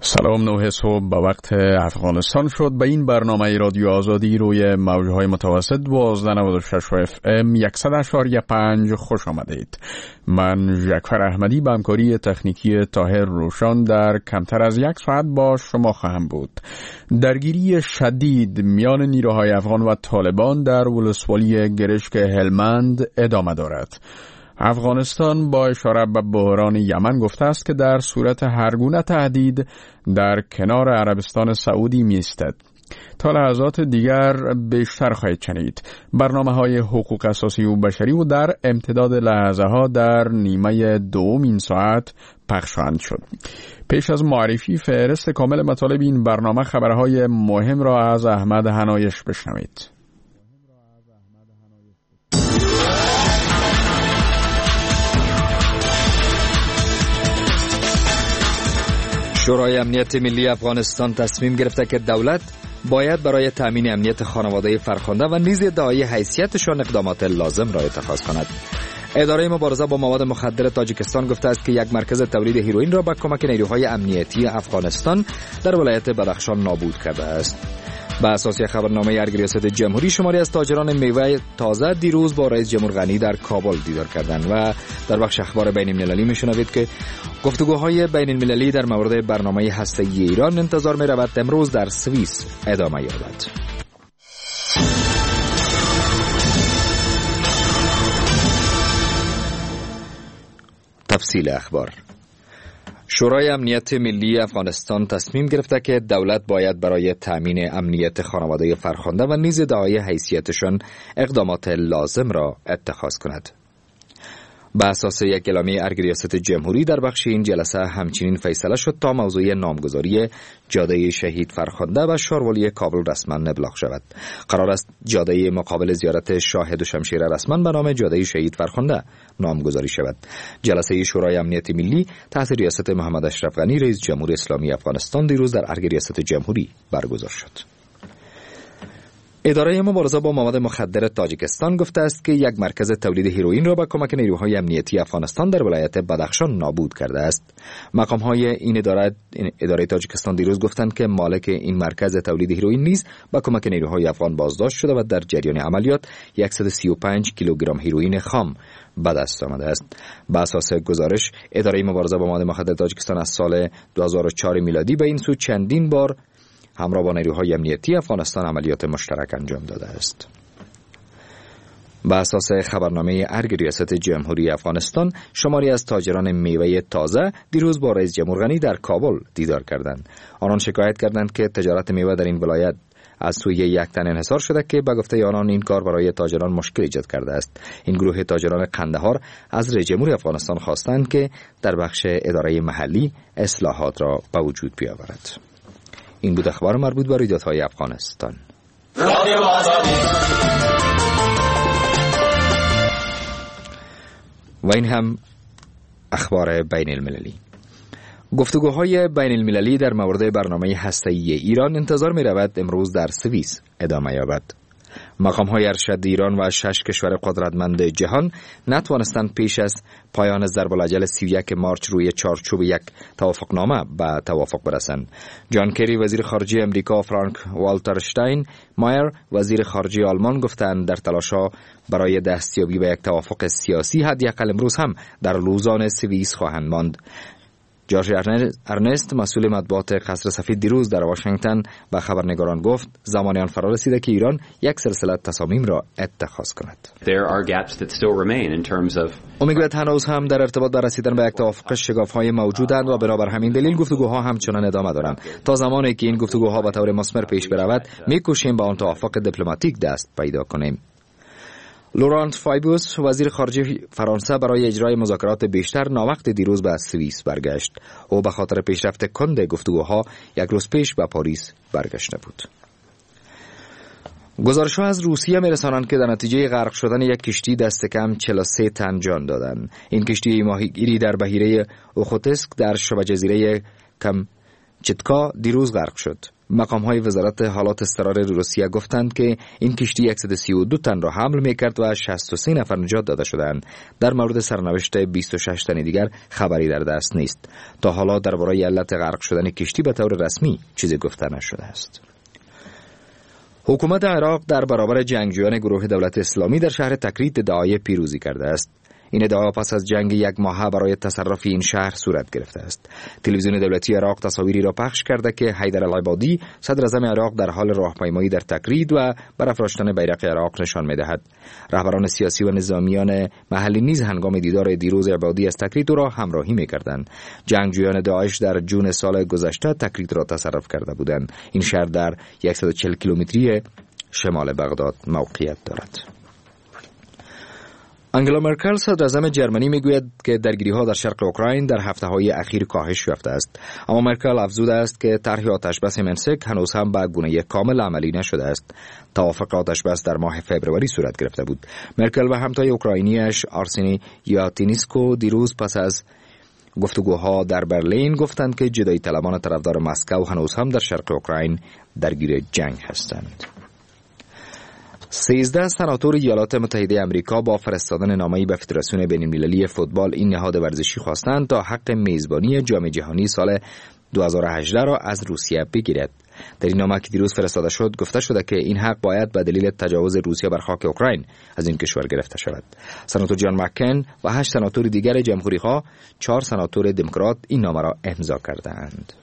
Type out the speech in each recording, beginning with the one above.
سلام، 9 صبح به وقت افغانستان شد. به این برنامه رادیو آزادی روی موجهای متوسط 1296 FM 100.5 خوش آمدید. من ژکفر احمدی به همکاری تکنیکی طاهر روشان در کمتر از یک ساعت با شما خواهم بود. درگیری شدید میان نیروهای افغان و طالبان در ولسوالی گرشک هلمند ادامه دارد. افغانستان با اشاره به بحران یمن گفته است که در صورت هرگونه تهدید در کنار عربستان سعودی می‌ایستد. تا لحظات دیگر بیشتر خواهید شنید. برنامه‌های حقوق اساسی و بشری و در امتداد لحظه‌ها در نیمه دوم این ساعت پخش خواهند شد. پیش از معرفی فهرست کامل مطالب این برنامه، خبرهای مهم را از احمد هنایش بشنوید. شورای امنیت ملی افغانستان تصمیم گرفته که دولت باید برای تأمین امنیت خانواده فرخنده و نیز ادعای حیثیتشان اقدامات لازم را اتخاذ کند. اداره مبارزه با مواد مخدر تاجیکستان گفته است که یک مرکز تولید هیروئین را با کمک نیروهای امنیتی افغانستان در ولایت بدخشان نابود کرده است. به اساس خبرنامه ارگ ریاست جمهوری، شماری از تاجران میوه تازه دیروز با رئیس جمهور غنی در کابل دیدار کردند و در بخش اخبار بین المللی میشنوید که گفتگوهای بین المللی در مورد برنامه هسته‌ای ایران انتظار می رود امروز در سوئیس ادامه یابد. تفصیل اخبار. شورای امنیت ملی افغانستان تصمیم گرفته که دولت باید برای تأمین امنیت خانواده فرخنده و نیز دعای حیثیتشان اقدامات لازم را اتخاذ کند. به اساس یک اعلامیه ارگ ریاست جمهوری در بخش این جلسه همچنین فیصله شد تا موضوع نامگذاری جاده شهید فرخنده و شاروالی کابل رسما ابلاغ شود. قرار است جاده مقابل زیارت شاهد و شمشیر رسما به نام جاده شهید فرخنده نامگذاری شود. جلسه شورای امنیت ملی تحت ریاست محمد اشرف غنی رئیس جمهور اسلامی افغانستان دیروز در ارگ ریاست جمهوری برگزار شد. اداره مبارزه با مواد مخدر تاجیکستان گفته است که یک مرکز تولید هیروئین را با کمک نیروهای امنیتی افغانستان در ولایت بدخشان نابود کرده است. مقام‌های این اداره تاجیکستان دیروز گفتند که مالک این مرکز تولید هیروئین نیز با کمک نیروهای افغان بازداشت شده و در جریان عملیات 135 کیلوگرم هیروئین خام به دست آمده است. به اساس گزارش، اداره مبارزه با مواد مخدر تاجیکستان از سال 2004 میلادی به این سو چندین بار همراه با نیروهای امنیتی افغانستان عملیات مشترک انجام داده است. به اساس خبرنامه ارگ ریاست جمهوری افغانستان، شماری از تاجران میوه تازه دیروز با رئیس جمهور غنی در کابل دیدار کردند. آنان شکایت کردند که تجارت میوه در این ولایت از سوی یک تن انحصار شده که به گفته آنان این کار برای تاجران مشکل ایجاد کرده است. این گروه تاجران قندهار از رئیس جمهور افغانستان خواستند که در بخش اداره محلی اصلاحات را به وجود بیاورد. این بود اخبار مربوط به رویدادهای افغانستان. و این هم اخبار بین المللی. گفتگوهای بین المللی در مورد برنامه هسته‌ای ایران انتظار می رود امروز در سوئیس ادامه یابد. مقام‌های ارشد ایران و 6 کشور قدرتمند جهان نتوانستند پیش از پایان ضرب‌الاجل 31 مارچ روی چارچوب یک توافقنامه به توافق برسند. جان کری وزیر خارجه امریکا، فرانک والتر شتاین مایر وزیر خارجه آلمان گفتند در تلاش‌ها برای دستیابی به یک توافق سیاسی حداقل امروز هم در لوزان سوئیس خواهند ماند. جورج ارنست مسئول مطبوعات قصر سفید دیروز در واشنگتن به خبرنگاران گفت زمان آن فرا رسیده که ایران یک سلسله تصامیم را اتخاذ کند. او میگوید هنوز هم در ارتباط به رسیدن به یک توافق شگاف‌های موجودند و بنابر همین دلیل گفتگوها همچنان ادامه دارند. تا زمانی که این گفتگوها به طور مثمر پیش برود می‌کوشیم به آن توافق دیپلماتیک دست پیدا کنیم. لورانت فایبوس وزیر خارجه فرانسه برای اجرای مذاکرات بیشتر ناوقت دیروز به سوئیس برگشت. او به خاطر پیشرفت کند گفتگوها یک روز پیش به پاریس برگشته بود. گزارش‌ها از روسیه می‌رسانند که در نتیجه غرق شدن یک کشتی دست کم 43 تن جان دادند. این کشتی ماهیگیری در بحیره اوخوتسک در شبه جزیره چتکا دیروز غرق شد. مقام‌های وزارت حالات اضطراری روسیه گفتند که این کشتی 132 تن را حمل می‌کرد و 63 نفر نجات داده شدند. در مورد سرنوشت 26 تن دیگر خبری در دست نیست. تا حالا درباره علت غرق شدن کشتی به طور رسمی چیزی گفته نشده است. حکومت عراق در برابر جنگجویان گروه دولت اسلامی در شهر تکریت ادعای پیروزی کرده است. این ادعا پس از جنگ 1 ماهه برای تصرف این شهر صورت گرفته است. تلویزیون دولتی عراق تصاویری را پخش کرده که حیدر العبادی صدر اعظم عراق در حال راهپیمایی در تکرید و برافراشتن بیرق عراق نشان می‌دهد. رهبران سیاسی و نظامیان محلی نیز هنگام دیدار دیروز عبادی از تکرید را همراهی می‌کردند. جنگجویان داعش در جون سال گذشته تکرید را تصرف کرده بودند. این شهر در 140 کیلومتری شمال بغداد موقعیت دارد. انگلا مرکل صدر اعظم جرمنی میگوید که درگیری‌ها در شرق اوکراین در هفته‌های اخیر کاهش یافته است. اما مرکل افزوده است که طرح آتشبس منسک هنوز هم به گونه کامل عملی نشده است. توافق آتشبس در ماه فوریه صورت گرفته بود. مرکل و همتای اوکراینیش آرسنی یاتینیسکو دیروز پس از گفتگوها در برلین گفتند که جدایی طلبان طرفدار مسکو هنوز هم در شرق اوکراین درگیر جنگ هستند. 13 سناتور ایالات متحده آمریکا با فرستادن نامه‌ای به فدراسیون بین‌المللی فوتبال این نهاد ورزشی خواستند تا حق میزبانی جام جهانی سال 2018 را از روسیه بگیرد. در این نامه که دیروز فرستاده شد گفته شده که این حق باید به دلیل تجاوز روسیه بر خاک اوکراین از این کشور گرفته شود. سناتور جان مککین و 8 سناتور دیگر جمهوری‌خواه 4 سناتور دموکرات این نامه را امضا کردند.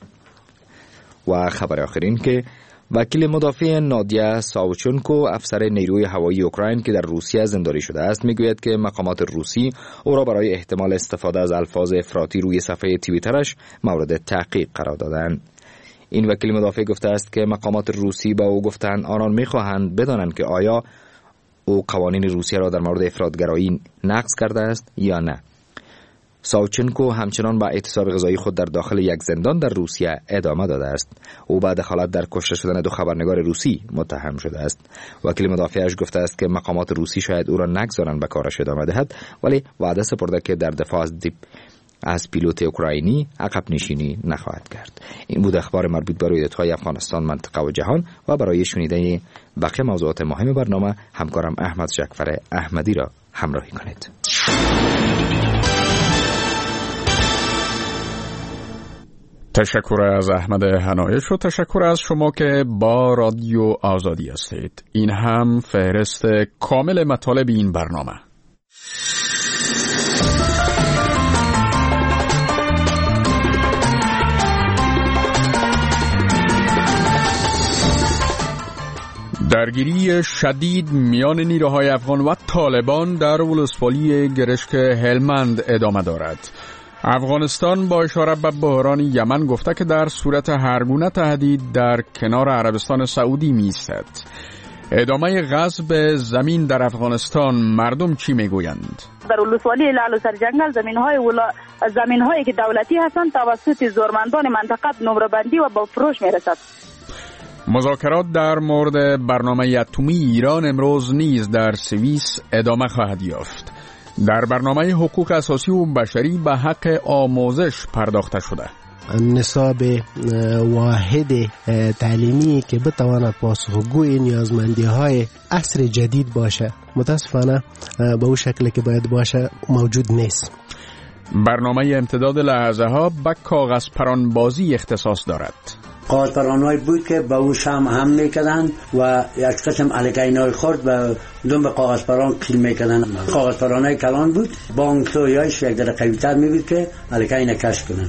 و خبر آخرین که وکیل مدافع نادیا ساوچنکو افسر نیروی هوایی اوکراین که در روسیه زندانی شده است میگوید که مقامات روسی او را برای احتمال استفاده از الفاظ افراطی روی صفحه توییترش مورد تحقیق قرار دادند. این وکیل مدافع گفته است که مقامات روسی با او گفتند آنان میخواهند بدانند که آیا او قوانین روسیه را در مورد افراطگرایی نقض کرده است یا نه. ساوچنکو همچنان با اعتصاب غذایی خود در داخل یک زندان در روسیه ادامه داده است. او بعد دخالت در کشته شدن 2 خبرنگار روسی متهم شده است. وکیل مدافعش گفته است که مقامات روسی شاید او را نگذارند به کارش ادامه دهد، ولی وعده سپرده که در دفاع از پیلوت اوکراینی عقب نشینی نخواهد کرد. این بود اخبار مربوط به رویدادهای افغانستان، منطقه و جهان و برای شنیدن بقیه موضوعات مهم برنامه همکارم احمد جعفر احمدی را همراهی کنید. تشکر از احمد حنایش و تشکر از شما که با رادیو آزادی هستید. این هم فهرست کامل مطالب این برنامه. درگیری شدید میان نیروهای افغان و طالبان در ولسوالی گرشک هلمند ادامه دارد. افغانستان با اشاره به بحران یمن گفته که در صورت هرگونه تهدید در کنار عربستان سعودی می‌ایستد. ادامه غصب زمین در افغانستان مردم چی میگویند؟ در ولسوالی لعل و سرجنگل زمین‌هایی که دولتی هستند توسط زورمندان منطقه نمره‌بندی و با فروش میرسد. مذاکرات در مورد برنامه اتمی ایران امروز نیز در سوئیس ادامه خواهد یافت. در برنامه حقوق اساسی و بشری به حق آموزش پرداخته شده. نصاب واحد تعلیمی که بتواند پاسخگوی نیازمندی‌های عصر جدید باشه متاسفانه به اون شکلی که باید باشه موجود نیست. برنامه امتداد لحظه ها به کاغذ پرانبازی اختصاص دارد. کاغذ پرانایی بود که به اون شم هم میکردن و یک قسم الکینای خورد و دوم به کاغذ پران قیل میکردن. کاغذ پرانای کلان بود، بانک تویایش یک در قویتر میبود که الکین کش کنن.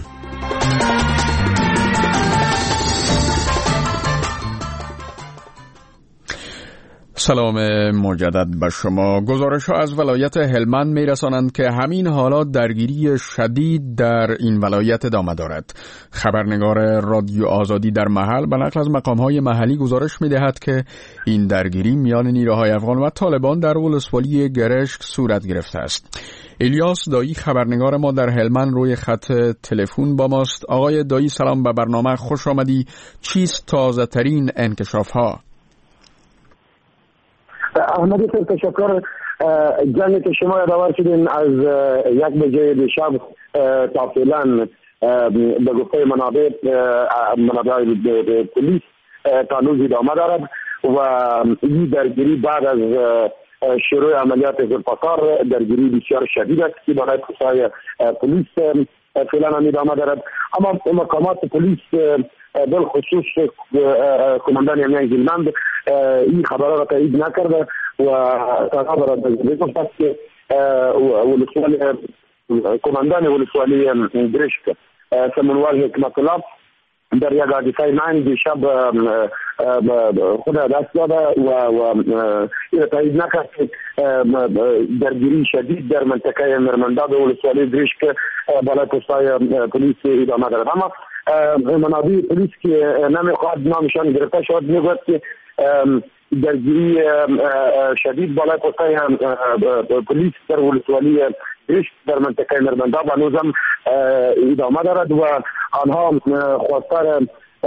سلام مجدد به شما. گزارش ها از ولایت هلمند می رسانند که همین حالات درگیری شدید در این ولایت ادامه دارد. خبرنگار رادیو آزادی در محل به نقل از مقام های محلی گزارش می دهد که این درگیری میان نیروهای افغان و طالبان در ولسوالی گرشک صورت گرفته است. الیاس دایی خبرنگار ما در هلمند روی خط تلفن با ماست. آقای دایی سلام، به برنامه خوش آمدی. چیست تازه ترین انکشاف ها؟ احمدی تشکر. جنگی که شما یادآور شدین از 1 بجه شب تا فعلا به گفته منابع پلیس تا هنوز ادامه دارد و این درگیری بعد از شروع عملیات ذوالفقار درگیری بسیار شدید است که برای پسای پلیس فعلا هم ادامه دارد. اما مقامات پلیس بالخصوص کماندان امنیت هلمند این خبرها را تایید نکرده و تنها برای گفته است که کماندان ولسوالی گرشک سمنوال حکمت الله در یک حادثه من دیشب خود دست داده و این تایید نکرد که درگیری شدید در منطقه مرمنداد و ولسوالی گرشک بالای پستای پلیس ادامه دارد. اما منابع پلیس که نمیخواد نامشان گرفته شد میگوید که درگیری شدید بالای پستای پلیس در ولسوالی گرشک در منطقه مرمنداد هنوز هم ادامه دارد و آنها خواستار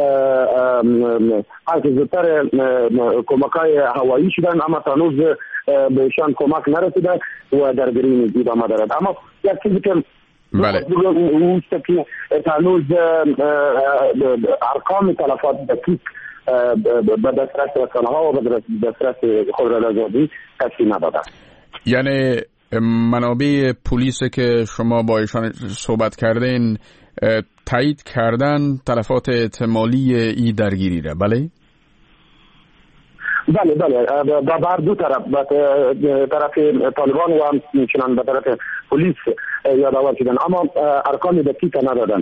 از زودتر کمک‌های هوایی شدن، اما هنوز بهشان کمک نرسیده و درگیری ادامه دارد. اما یک چیزی که اوست که هنوز ارقام تلفات دقیق به دسترس رسانه‌ها و به دسترس خبررسانی کسی نداده. یعنی منابع پلیس که شما با ایشان صحبت کردین تایید کردن تلفات احتمالی ای درگیری را، بله؟ بله بر دو طرف، به طرف طالبان و همچنان به طرف پلیس یادآور شدن، اما ارقام دقیق ندادن.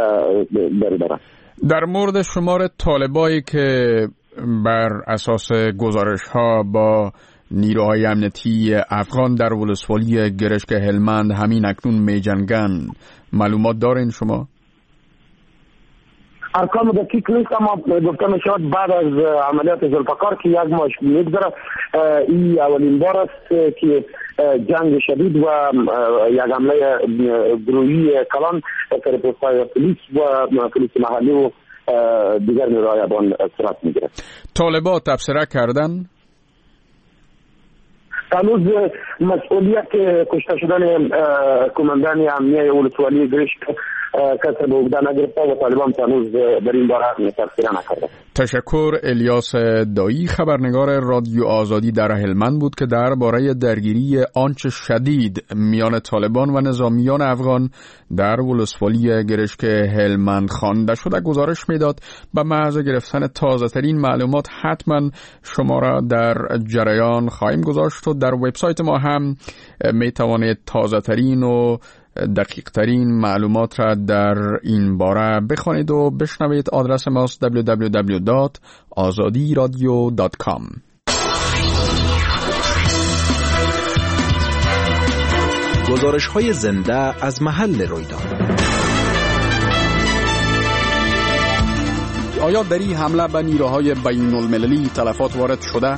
در مورد شمار طالبایی که بر اساس گزارش ها با نیروهای امنیتی افغان در ولسوالی گرشک هلمند همین اکنون می جنگن، معلومات دارین شما؟ ارقام دقیق نیست، اما گفته می شود بعد از عملیات ذوالفقار که یک ماه میگذره این اولین بار است که جنگ شدید و یک حمله گروهی کلان سر پست‌های پلیس و پلیس محلی و دیگر نیروهای افغان صورت میگیره. طالبان تبصره کردن؟ هنوز مسئولیت کشته شدن کماندان امنیه ولسوالی گرشک کسی به عهده نگرفته و طالبان هنوز در این باره تبصره نکرده. تشکر. الیاس دایی، خبرنگار رادیو آزادی در هلمند بود که درباره درگیری آنچه شدید میان طالبان و نظامیان افغان در ولسوالی گرشک هلمند خوانده شده گزارش میداد. به محض گرفتن تازه ترین معلومات حتما شما را در جریان خواهیم گذاشت و در وبسایت ما هم می توانید تازه ترین و دقیق ترین معلومات را در این باره بخوانید و بشنوید. آدرس ماست www.azadiradio.com. گزارش‌های زنده از محل رویداد. آیا در این حمله به نیروهای بین المللی تلفات وارد شده؟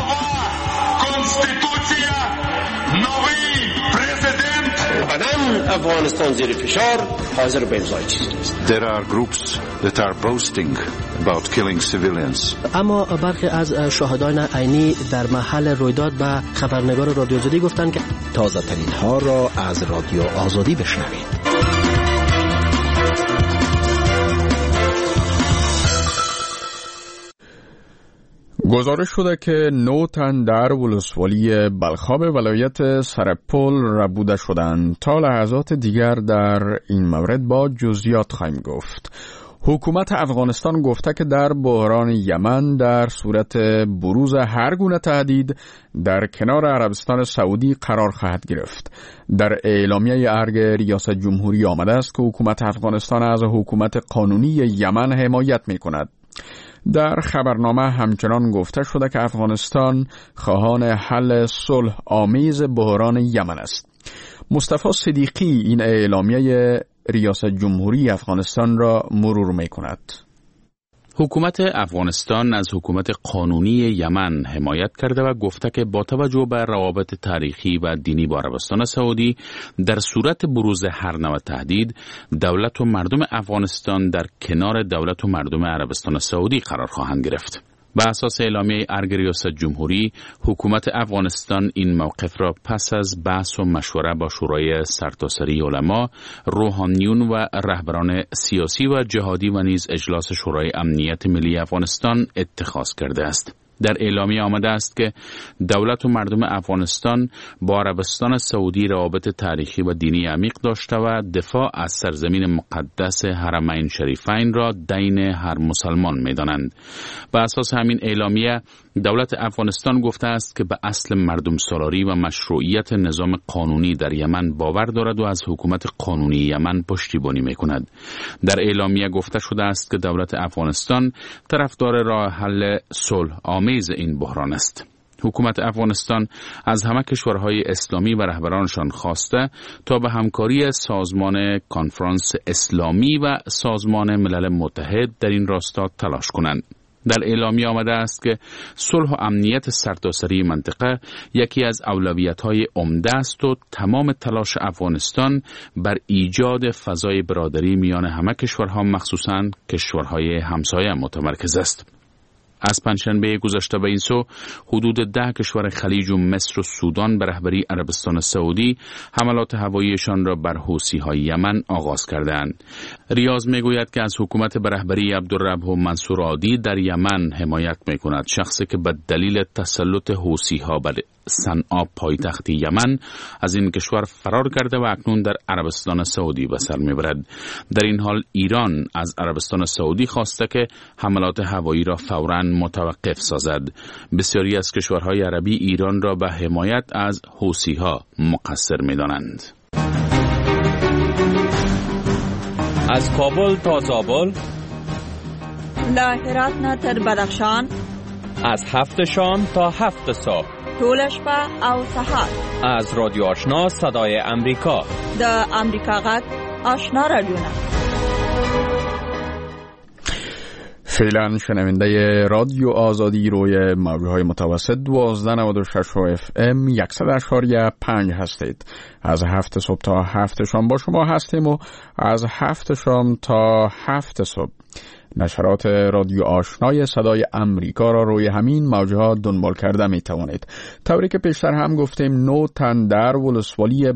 افغانستان زیر فشار حاضر به امضای چیزی نیست. There are groups that are boasting about killing civilians. اما برخی از شاهدان عینی در محل رویداد به خبرنگار رادیو آزادی گفتند که تازه ترین ها را از رادیو آزادی بشنوید. گزارش شده که 9 تن در ولسوالی بلخاب ولایت سرپل ربوده شدند. تا لحظات دیگر در این مورد با جزئیات خواهیم گفت. حکومت افغانستان گفته که در بحران یمن در صورت بروز هر گونه تهدید در کنار عربستان سعودی قرار خواهد گرفت. در اعلامیه ارگ ریاست جمهوری آمده است که حکومت افغانستان از حکومت قانونی یمن حمایت می کند. در خبرنامه همچنان گفته شده که افغانستان خواهان حل صلح آمیز بحران یمن است. مصطفی صدیقی این اعلامیه ریاست جمهوری افغانستان را مرور می کند. حکومت افغانستان از حکومت قانونی یمن حمایت کرده و گفته که با توجه به روابط تاریخی و دینی با عربستان سعودی در صورت بروز هر نوع تهدید دولت و مردم افغانستان در کنار دولت و مردم عربستان سعودی قرار خواهند گرفت. به اساس اعلامیه ارگ ریاست جمهوری، حکومت افغانستان این موقف را پس از بحث و مشوره با شورای سرتاسری علما، روحانیون و رهبران سیاسی و جهادی و نیز اجلاس شورای امنیت ملی افغانستان اتخاذ کرده است. در اعلامیه آمده است که دولت و مردم افغانستان با عربستان سعودی روابط تاریخی و دینی عمیق داشته و دفاع از سرزمین مقدس حرمین شریفین را دین هر مسلمان می‌دانند. بر اساس همین اعلامیه دولت افغانستان گفته است که به اصل مردم سالاری و مشروعیت نظام قانونی در یمن باور دارد و از حکومت قانونی یمن پشتیبانی می‌کند. در اعلامیه گفته شده است که دولت افغانستان طرفدار راه حل صلح آمیز این بحران است. حکومت افغانستان از همه کشورهای اسلامی و رهبرانشان خواسته تا به همکاری سازمان کنفرانس اسلامی و سازمان ملل متحد در این راستا تلاش کنند. در اعلامیه آمده است که صلح و امنیت سرتاسری منطقه یکی از اولویت‌های عمده است و تمام تلاش افغانستان بر ایجاد فضای برادری میان همه کشورها مخصوصاً کشورهای همسایه متمرکز است. از پنجشنبه گذشته به این سو حدود 10 کشور خلیج و مصر و سودان به رهبری عربستان سعودی حملات هواییشان را بر حوثی‌های یمن آغاز کردند. ریاض میگوید که از حکومت به رهبری عبدالرب منصور هادی در یمن حمایت میکند، شخصی که به دلیل تسلط حوثی‌ها بر صنعا پایتخت یمن از این کشور فرار کرده و اکنون در عربستان سعودی به سر میبرد. در این حال ایران از عربستان سعودی خواسته که حملات هوایی را فوراً متوقف سازد. بسیاری از کشورهای عربی ایران را به حمایت از حوثی‌ها مقصر می‌دانند. از کابل تا زابل، له هرات نه تر بدخشان، از 7 شام تا 7 صبح، ټول شپه او سهار. از رادیو آشنا صدای امریکا، د امریکا غږ آشنا رادیو. فعلا شنونده رادیو آزادی روی موجهای متوسط 1296 FM 100.5 هستید. از 7 صبح تا 7 شام با شما هستیم و از 7 شام تا 7 صبح نشرات رادیو آشنای صدای امریکا را روی همین موجها دنبال کرده می توانید. طوری که پیشتر هم گفتیم 9 تن در ولسوالی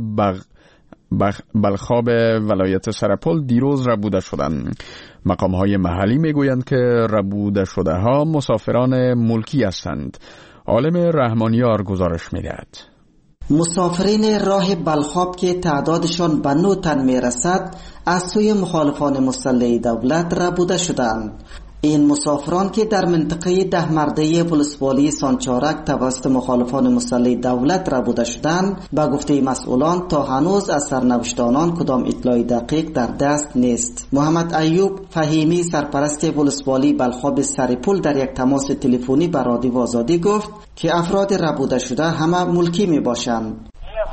بلخاب ولایت سرپل دیروز ربوده شدند. مقام‌های محلی میگویند که ربوده شده ها مسافران ملکی هستند. عالم رحمانیار گزارش می‌دهد. مسافرین راه بلخاب که تعدادشان به 9 تن میرسد از سوی مخالفان مسلح دولت ربوده شدند. این مسافران که در منطقه 10 مرده ولسوالی سانچارک توسط مخالفان مسلح دولت ربوده شدند، به گفته مسئولان تا هنوز از سرنوشت آنان کدام اطلاع دقیق در دست نیست. محمد ایوب فهیمی سرپرست ولسوالی بلخاب سرپل در یک تماس تلفنی با رادیو آزادی گفت که افراد ربوده شده همه ملکی می باشند.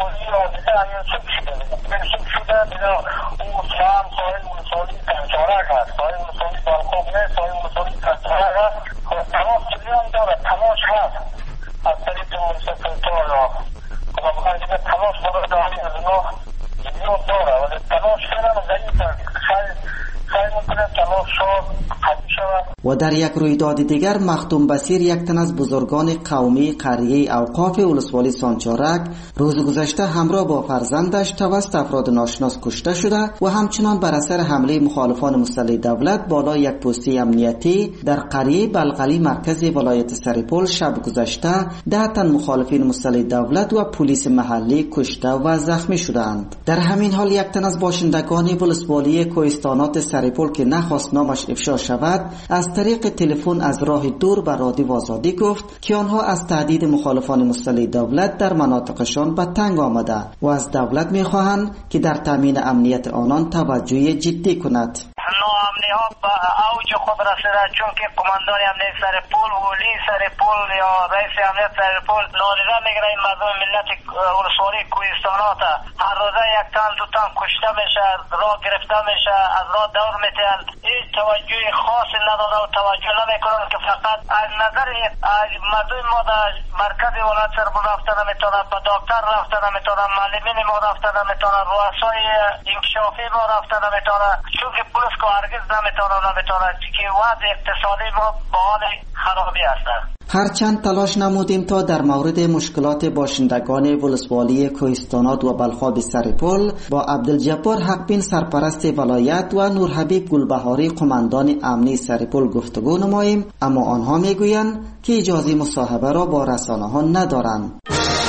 و در یک رویداد دیگر مختوم بصیر، یک تن از بزرگان قومی قریه اوقاف ولسوالی سانچارک، روز گذشته همراه با فرزندش توسط افراد ناشناس کشته شده و همچنان بر اثر حمله مخالفان مسلح دولت بالای یک پستی امنیتی در قریه بلقلی مرکز ولایت سرپل شب گذشته 10 تن مخالفین مسلح دولت و پلیس محلی کشته و زخمی شدند. در همین حال یک تن از باشندگان ولسوالی کوهستانات سرپل که نخواست نامش افشا شود از طریق تلفن از راه دور به رادیو آزادی گفت که آنها از تهدید مخالفان مسلح دولت در مناطقشان به تنگ آمده و از دولت می‌خواهند که در تامین امنیت آنان توجه جدی کند. ناامنی ها به اوج خود رسیده، چون که قماندان امنیت سرپل، ولی سرپل یا رئیس امنیت سرپل نادیده میگیره این مردم ملت ولسوالی کوهستانات. هر روزه 1 تن 2 تن کشته میشه، راه گرفته میشه، از راه دور میتن. هیچ توجه خاصی نداده و توجه نمیکنن که فقط از نظر مردم ما در مرکز ولایت سرپل رفته نمیتونه، به دکتر رفته نمیتونه، معلمین ما رفته نمیتونه، رؤسای انکشافی ما رفته نمیتونه، چون که پلیس که هرگز نمیتونه که وضع اقتصادی ما با حال خرابی است. هرچند تلاش نمودیم تا در مورد مشکلات باشندگان ولسوالی کوهستانات و بلخاب سرپل با عبدالجبار حقبین سرپرست ولایت و نورحبیب گلبهاری قماندان امنی سرپل گفتگو نماییم، اما آنها میگویند که اجازه مصاحبه را با رسانه ها ندارند.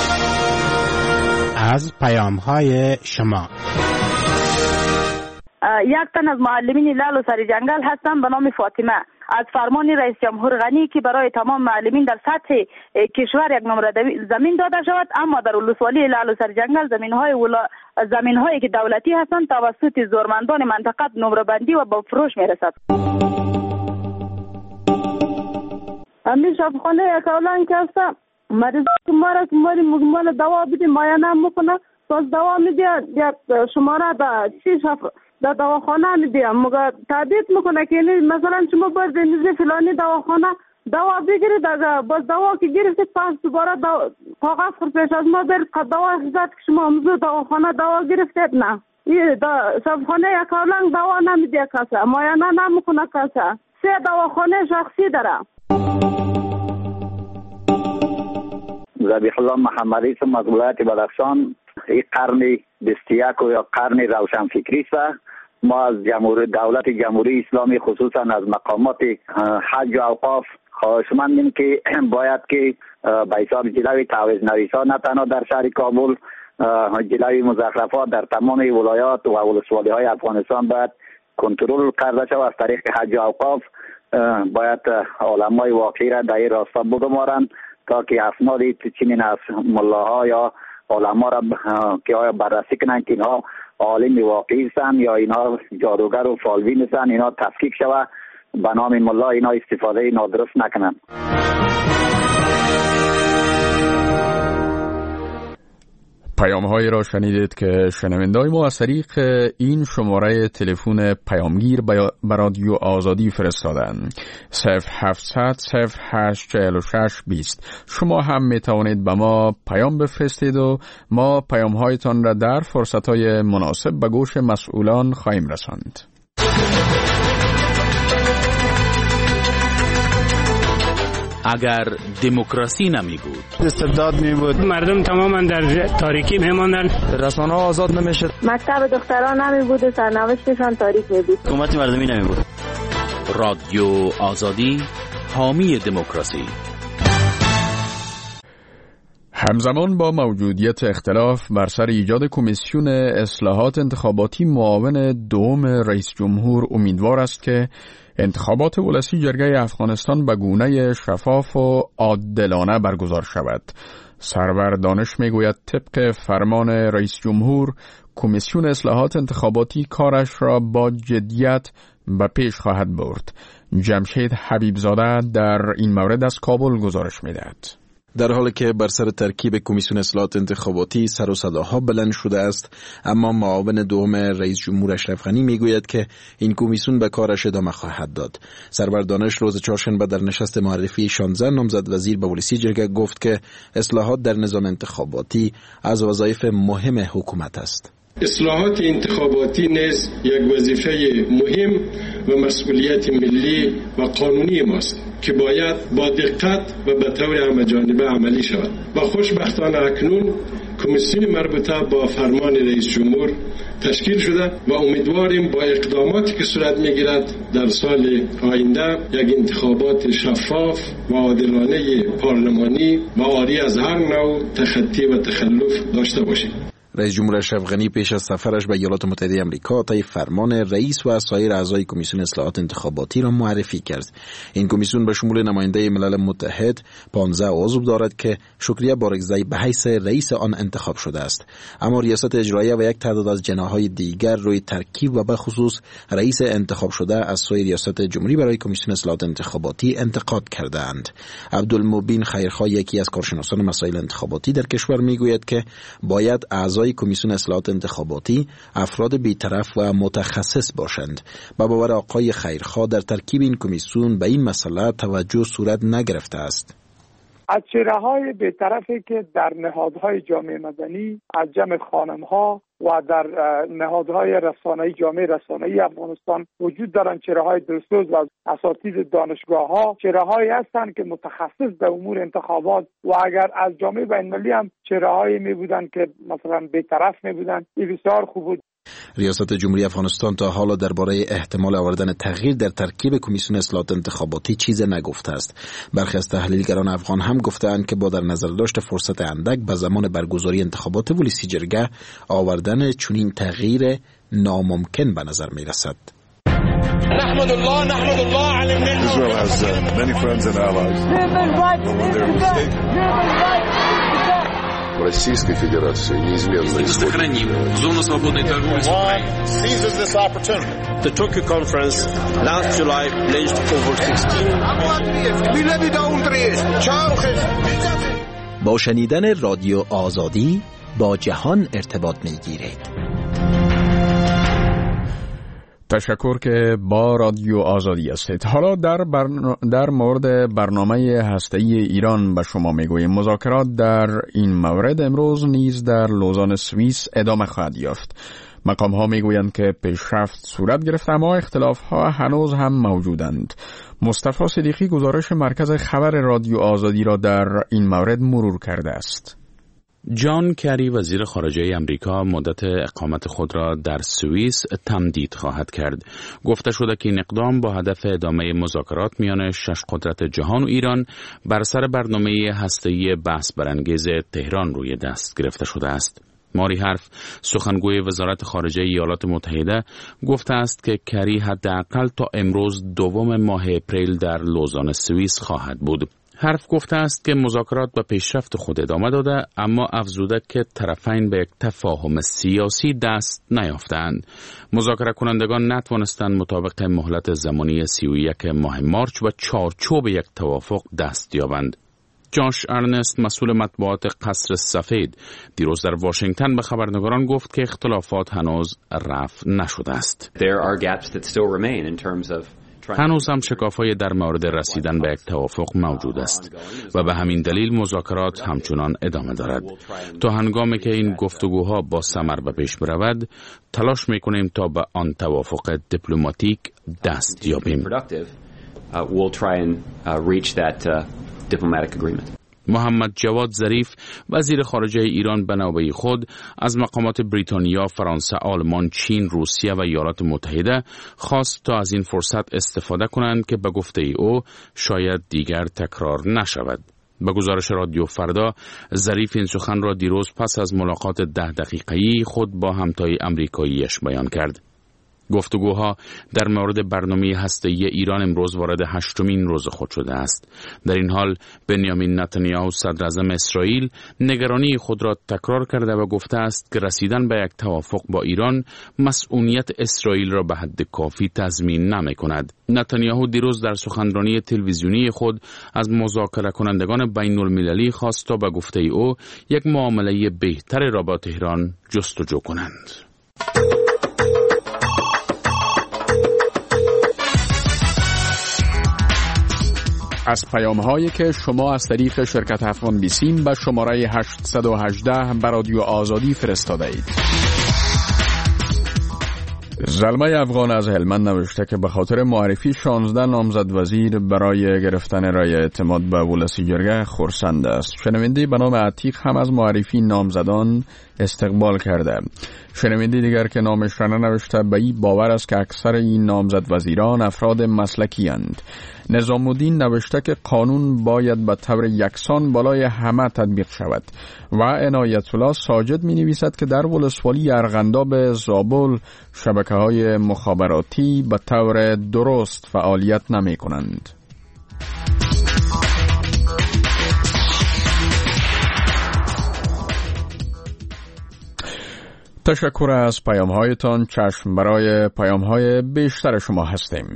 از پیام‌های شما. یک تن از معلمین لعل و سر جنگل هستم به نام فاطمه. از فرمان رئیس جمهور غنی که برای تمام معلمین در سطح کشور یک نمره زمین داده شود، اما در ولسوالی لعل و سر جنگل زمین‌هایی که دولتی هستند توسط زورمندان منطقه نمره بندی و به فروش میرسد. امیر شفاخانه یک اولان که هستم، مریضا که مال دوا بدیم معاینه میکنه، باز دوا میده، شماره در دواخانه میدیم، مگه تهدید میکنه که مثلا شما باید بینیزی فلانی دواخانه دوا بگیرید، باز دوا که گرفتید پس دوباره کاغذ خود پیش از ما برید دوا اخذت که شما همزو دواخانه دوا گرفتید. نه شفاخانه یک اولان دوا نمیده کسا، معاینه نمیکنه کسا، 3 دواخانه شخصی داره. ذبیح الله محمدی سم از ولایت بدخشان. این قرن 21 یا قرن روشنفکری است. ما از دولت جمهوری اسلامی خصوصا از مقامات حج و اوقاف خواهشمندیم که باید که به حساب جلوی تعویض نویسا نه تنها در شهر کابل، جلوی مزخرفات در تمام ولایات و ولسوالی های افغانستان باید کنترل کرده شود. از طریق حج و اوقاف باید علمای واقعی را در این راستا بگمارند تا که اسناد چنین از ملاها یا علما را که آیا بررسی کنند که اینها عالم واقعی هستند یا اینها جادوگر و فالبین هستند، اینها تفکیک شود به نام ملا اینها استفاده نادرست نکنند. پیام‌هایی را شنیدید که شنونده‌های ما از طریق این شماره تلفن پیامگیر به رادیو آزادی فرستادند. 0700 0846 20. شما هم می توانید به ما پیام بفرستید و ما پیام‌هایتان را در فرصت‌های مناسب به گوش مسئولان خواهیم رساند. اگر دموکراسی نمی بود، استبداد می بود، مردم تماما در تاریکی می ماندن، رسانه ها آزاد نمی شد، مکتب دختران نمی بود، سرنوشتشان تاریک می بود، حکومت مردمی نمی بود. رادیو آزادی، حامی دموکراسی. همزمان با موجودیت اختلاف بر سر ایجاد کمیسیون اصلاحات انتخاباتی، معاون دوم رئیس جمهور امیدوار است که انتخابات ولسی جرگه افغانستان به گونه شفاف و عادلانه برگزار شود. سرور دانش میگوید طبق فرمان رئیس جمهور کمیسیون اصلاحات انتخاباتی کارش را با جدیت به پیش خواهد برد. جمشید حبیبزاده در این مورد از کابل گزارش میدهد. در حالی که بر سر ترکیب کمیسیون اصلاحات انتخاباتی سر و صداها بلند شده است، اما معاون دوم رئیس جمهور اشرف غنی میگوید که این کمیسیون به کارش ادامه خواهد داد. سرور دانش روز چهارشنبه در نشست معرفی 16 نامزد وزیر به ولسی جرگه گفت که اصلاحات در نظام انتخاباتی از وظایف مهم حکومت است. اصلاحات انتخاباتی نیز یک وظیفه مهم و مسئولیت ملی و قانونی ماست که باید با دقت و به طور همه‌جانبه عملی شود. و خوشبختانه اکنون کمیسیون مربوطه با فرمان رئیس جمهور تشکیل شده و امیدواریم با اقداماتی که صورت میگیرد در سال آینده یک انتخابات شفاف و عادلانه پارلمانی و عاری از هر نوع تخطی و تخلف داشته باشیم. رئیس جمهور اشرف غنی پیش از سفرش به ایالات متحده آمریکا طی فرمان رئیس و سایر اعضای کمیسیون اصلاحات انتخاباتی را معرفی کرد. این کمیسیون به شمول نماینده ملل متحد 15 عضو دارد که شکریه بارگزی به حیث رئیس آن انتخاب شده است، اما ریاست اجراییه و یک تعداد از جناح‌های دیگر روی ترکیب و به خصوص رئیس انتخاب شده از سوی ریاست جمهوری برای کمیسیون اصلاحات انتخاباتی انتقاد کردند. عبدالمبین خیرخواه، یکی از کارشناسان مسائل انتخاباتی در کشور، میگوید که باید اعضای کمیسیون اصلاحات انتخاباتی افراد بی‌طرف و متخصص باشند. با باور آقای خیرخواه در ترکیب این کمیسیون به این مسئله توجه صورت نگرفته است. از چهره‌های بی‌طرفی که در نهادهای جامعه مدنی از جمع خانم‌ها و در نهادهای رسانه‌ای جامعه رسانه‌ای افغانستان وجود دارند چهره‌های دلسوز و اساتید دانشگاه‌ها، چهره‌هایی هستند که متخصص در امور انتخابات و اگر از جامعه بین‌المللی هم چهره‌هایی می‌بودند که مثلا بی‌طرف می‌بودند، این بسیار خوب بود. ریاست جمهوری افغانستان تا حالا درباره احتمال آوردن تغییر در ترکیب کمیسیون اصلاحات انتخاباتی چیز نگفته است. برخی از تحلیلگران افغان هم گفتند که با در نظر داشت فرصت اندک به زمان برگزاری انتخابات ولسی جرگه آوردن چنین تغییر ناممکن به نظر می رسد. نحمد الله علی Israel has many friends and allies. Российской Федерации неизменно сохраним зону свободной торговли с Украиной. Seizes this opportunity. The Tokyo conference last July pledged over 16. با شنیدن رادیو آزادی با جهان ارتباط می‌گیرید. تشکر که با رادیو آزادی هستید. حالا در مورد برنامه هسته‌ای ایران به شما میگوییم. مذاکرات در این مورد امروز نیز در لوزان سوئیس ادامه خواهد یافت. مقام ها میگویند که پیشرفت صورت گرفته اما اختلاف ها هنوز هم موجودند. مصطفی صدیقی گزارش مرکز خبر رادیو آزادی را در این مورد مرور کرده است. جان کری وزیر خارجه امریکا مدت اقامت خود را در سوئیس تمدید خواهد کرد. گفته شده که این اقدام با هدف ادامه مذاکرات میان 6 قدرت جهان و ایران بر سر برنامه هسته‌ای بحث برانگیز تهران روی دست گرفته شده است. ماری حرف سخنگوی وزارت خارجه ایالات متحده گفته است که کری حداقل تا امروز دوم ماه اپریل در لوزان سوئیس خواهد بود. حرف گفته است که مذاکرات به پیشرفت خود ادامه داده اما افزوده که طرفین به یک تفاهم سیاسی دست نیافتند. مذاکره کنندگان نتوانستند مطابق مهلت زمانی 31 ماه مارچ و چارچوب یک توافق دست یابند. جاش ارنست مسئول مطبوعات قصر سفید دیروز در واشنگتن به خبرنگاران گفت که اختلافات هنوز رفع نشده است. هنوز هم شکاف‌های در مورد رسیدن به یک توافق موجود است و به همین دلیل مذاکرات همچنان ادامه دارد. تا هنگامی که این گفتگوها با ثمر به پیش برود، تلاش می‌کنیم تا به آن توافق دیپلماتیک دست یابیم. محمد جواد ظریف وزیر خارجه ایران به نوبه خود از مقامات بریتانیا، فرانسه، آلمان، چین، روسیه و ایالات متحده خواست تا از این فرصت استفاده کنند که به گفته او شاید دیگر تکرار نشود. به گزارش رادیو فردا، ظریف این سخن را دیروز پس از ملاقات 10 دقیقه‌ای خود با همتای آمریکاییش بیان کرد. گفتگوها در مورد برنامه هسته‌ای ایران امروز وارد 8مین روز خود شده است. در این حال بنیامین نتانیاهو صدر اعظم اسرائیل نگرانی خود را تکرار کرده و گفته است که رسیدن به یک توافق با ایران مسئولیت اسرائیل را به حد کافی تضمین نمی‌کند. نتانیاهو دیروز در سخنرانی تلویزیونی خود از مذاکره کنندگان بین‌المللی خواست تا به گفته او یک معامله بهتر را با تهران جستجو کنند. از پیام‌هایی که شما از طریق شرکت افغان بیسیم به شماره 818 به رادیو آزادی فرستاده اید. زلمه افغان از هلمند نوشته که به خاطر معرفی 16 نامزد وزیر برای گرفتن رای اعتماد به ولسی جرگه خرسند است. شنونده به نام عتیق هم از معرفی نامزدان استقبال کرده. شنونده دیگر که نامش را ننوشته به این باور است که اکثر این نامزد وزیران افراد مسلکی اند. نظام الدین نوشته که قانون باید به طور یکسان بالای همه تطبیق شود و عنایت الله ساجد می نویسد که در ولسوالی ارغنداب زابل شبکه‌های مخابراتی به طور درست فعالیت نمی کنند. تشکر از پیام‌هایتان. چشم برای پیام‌های بیشتر شما هستیم.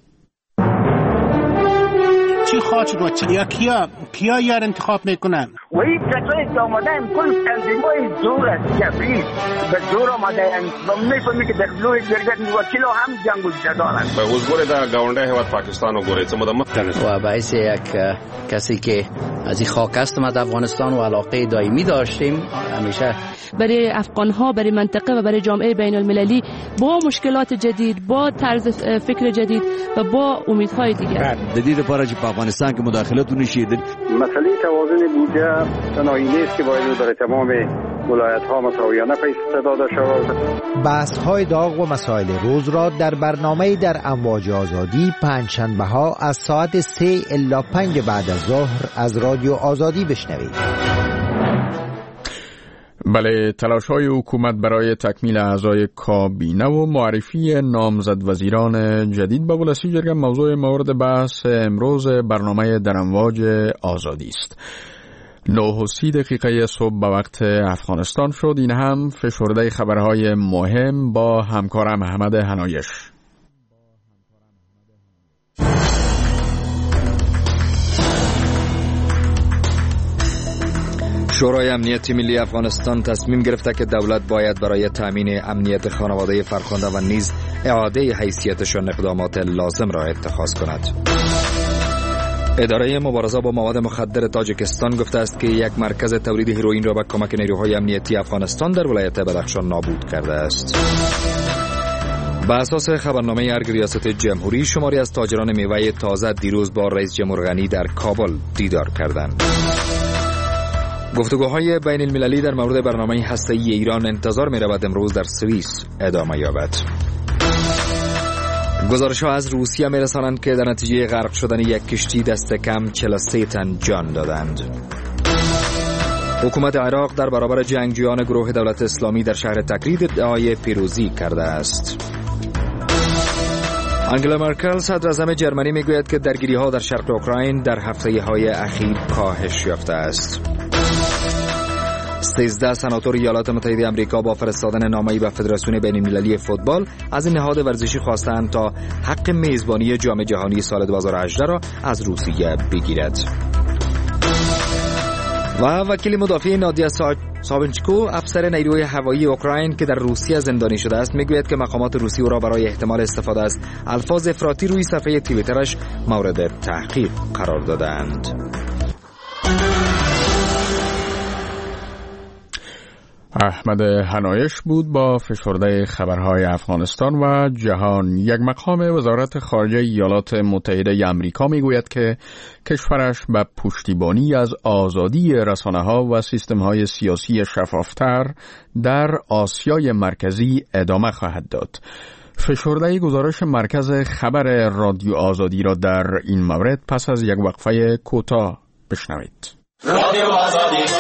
چی خواهد شد؟ یا کیا یار انتخاب میکنن؟ و این کسایی که آمدن کل تنظیمای زور است، جبری به زور آمدن و میفهمی که در جلوی جرگت وکیل هم جنگ و جدال است. به حضور در گاونده هیواد پاکستان و گوره و باعث یک کسی که از این خاک است ما در افغانستان و علاقه دائمی داشتیم همیشه برای افغان‌ها، برای منطقه و برای جامعه بین المللی با مشکلات جدید، با طرز فکر جدید و با امیدهای دیگر. جدید پارچ په افغانستان کې مداخلت ونشي. مسئله توازن بودجه تنهایی نیست که باید در تمام ولایت‌ها مساویانه پیش داده شود. بحث‌های داغ و مسائل روز را در برنامه در امواج آزادی پنجشنبه‌ها از ساعت 3 الی 5 بعد از ظهر از رادیو آزادی بشنوید. بله، تلاش‌های حکومت برای تکمیل اعضای کابینه و معرفی نامزد وزیران جدید به ولسی جرگه موضوع مورد بحث امروز برنامه در امواج آزادی است. 9:30 صبح به وقت افغانستان شد. این هم فشرده خبرهای مهم با همکارم احمد هنایش. شورای امنیت ملی افغانستان تصمیم گرفته که دولت باید برای تامین امنیت خانواده فرخنده و نیز اعاده حیثیتشان اقدامات لازم را اتخاذ کند. اداره مبارزه با مواد مخدر تاجیکستان گفته است که یک مرکز تولید هیروئین را به کمک نیروهای امنیتی افغانستان در ولایت بدخشان نابود کرده است. به اساس خبرنامه ارگ ریاست جمهوری، شماری از تاجران میوه تازه دیروز با رئیس جمهور غنی در کابل دیدار کردند. گفتگوهای بین المللی در مورد برنامه هسته‌ای ایران انتظار می رود امروز در سوئیس ادامه یابد. گزارش‌ها از روسیه می رسانند که در نتیجه غرق شدن یک کشتی دست کم 43 تن جان دادند. حکومت عراق در برابر جنگجویان گروه دولت اسلامی در شهر تکرید ادعای پیروزی کرده است. آنگلا مرکل صدراعظم جرمنی میگوید که درگیری‌ها در شرق اوکراین در هفته‌های اخیر کاهش یافته است. 13 سناتور ایالات متحده آمریکا با فرستادن نامه‌ای به فدراسیون بین‌المللی فوتبال از این نهاد ورزشی خواستند تا حق میزبانی جام جهانی سال 2018 را از روسیه بگیرد. و وکیل مدافع نادیا سابنچکو، افسر نیروی هوایی اوکراین که در روسیه زندانی شده است، میگوید که مقامات روسی او را برای احتمال استفاده از الفاظ افراطی روی صفحه توییترش مورد تحقیق قرار دادند. احمد هنایش بود با فشرده خبرهای افغانستان و جهان. یک مقام وزارت خارجه ایالات متحده آمریکا میگوید که کشورش به پشتیبانی از آزادی رسانه‌ها و سیستم‌های سیاسی شفافتر در آسیای مرکزی ادامه خواهد داد. فشرده گزارش مرکز خبر رادیو آزادی را در این مورد پس از یک وقفه کوتاه بشنوید. رادیو آزادی.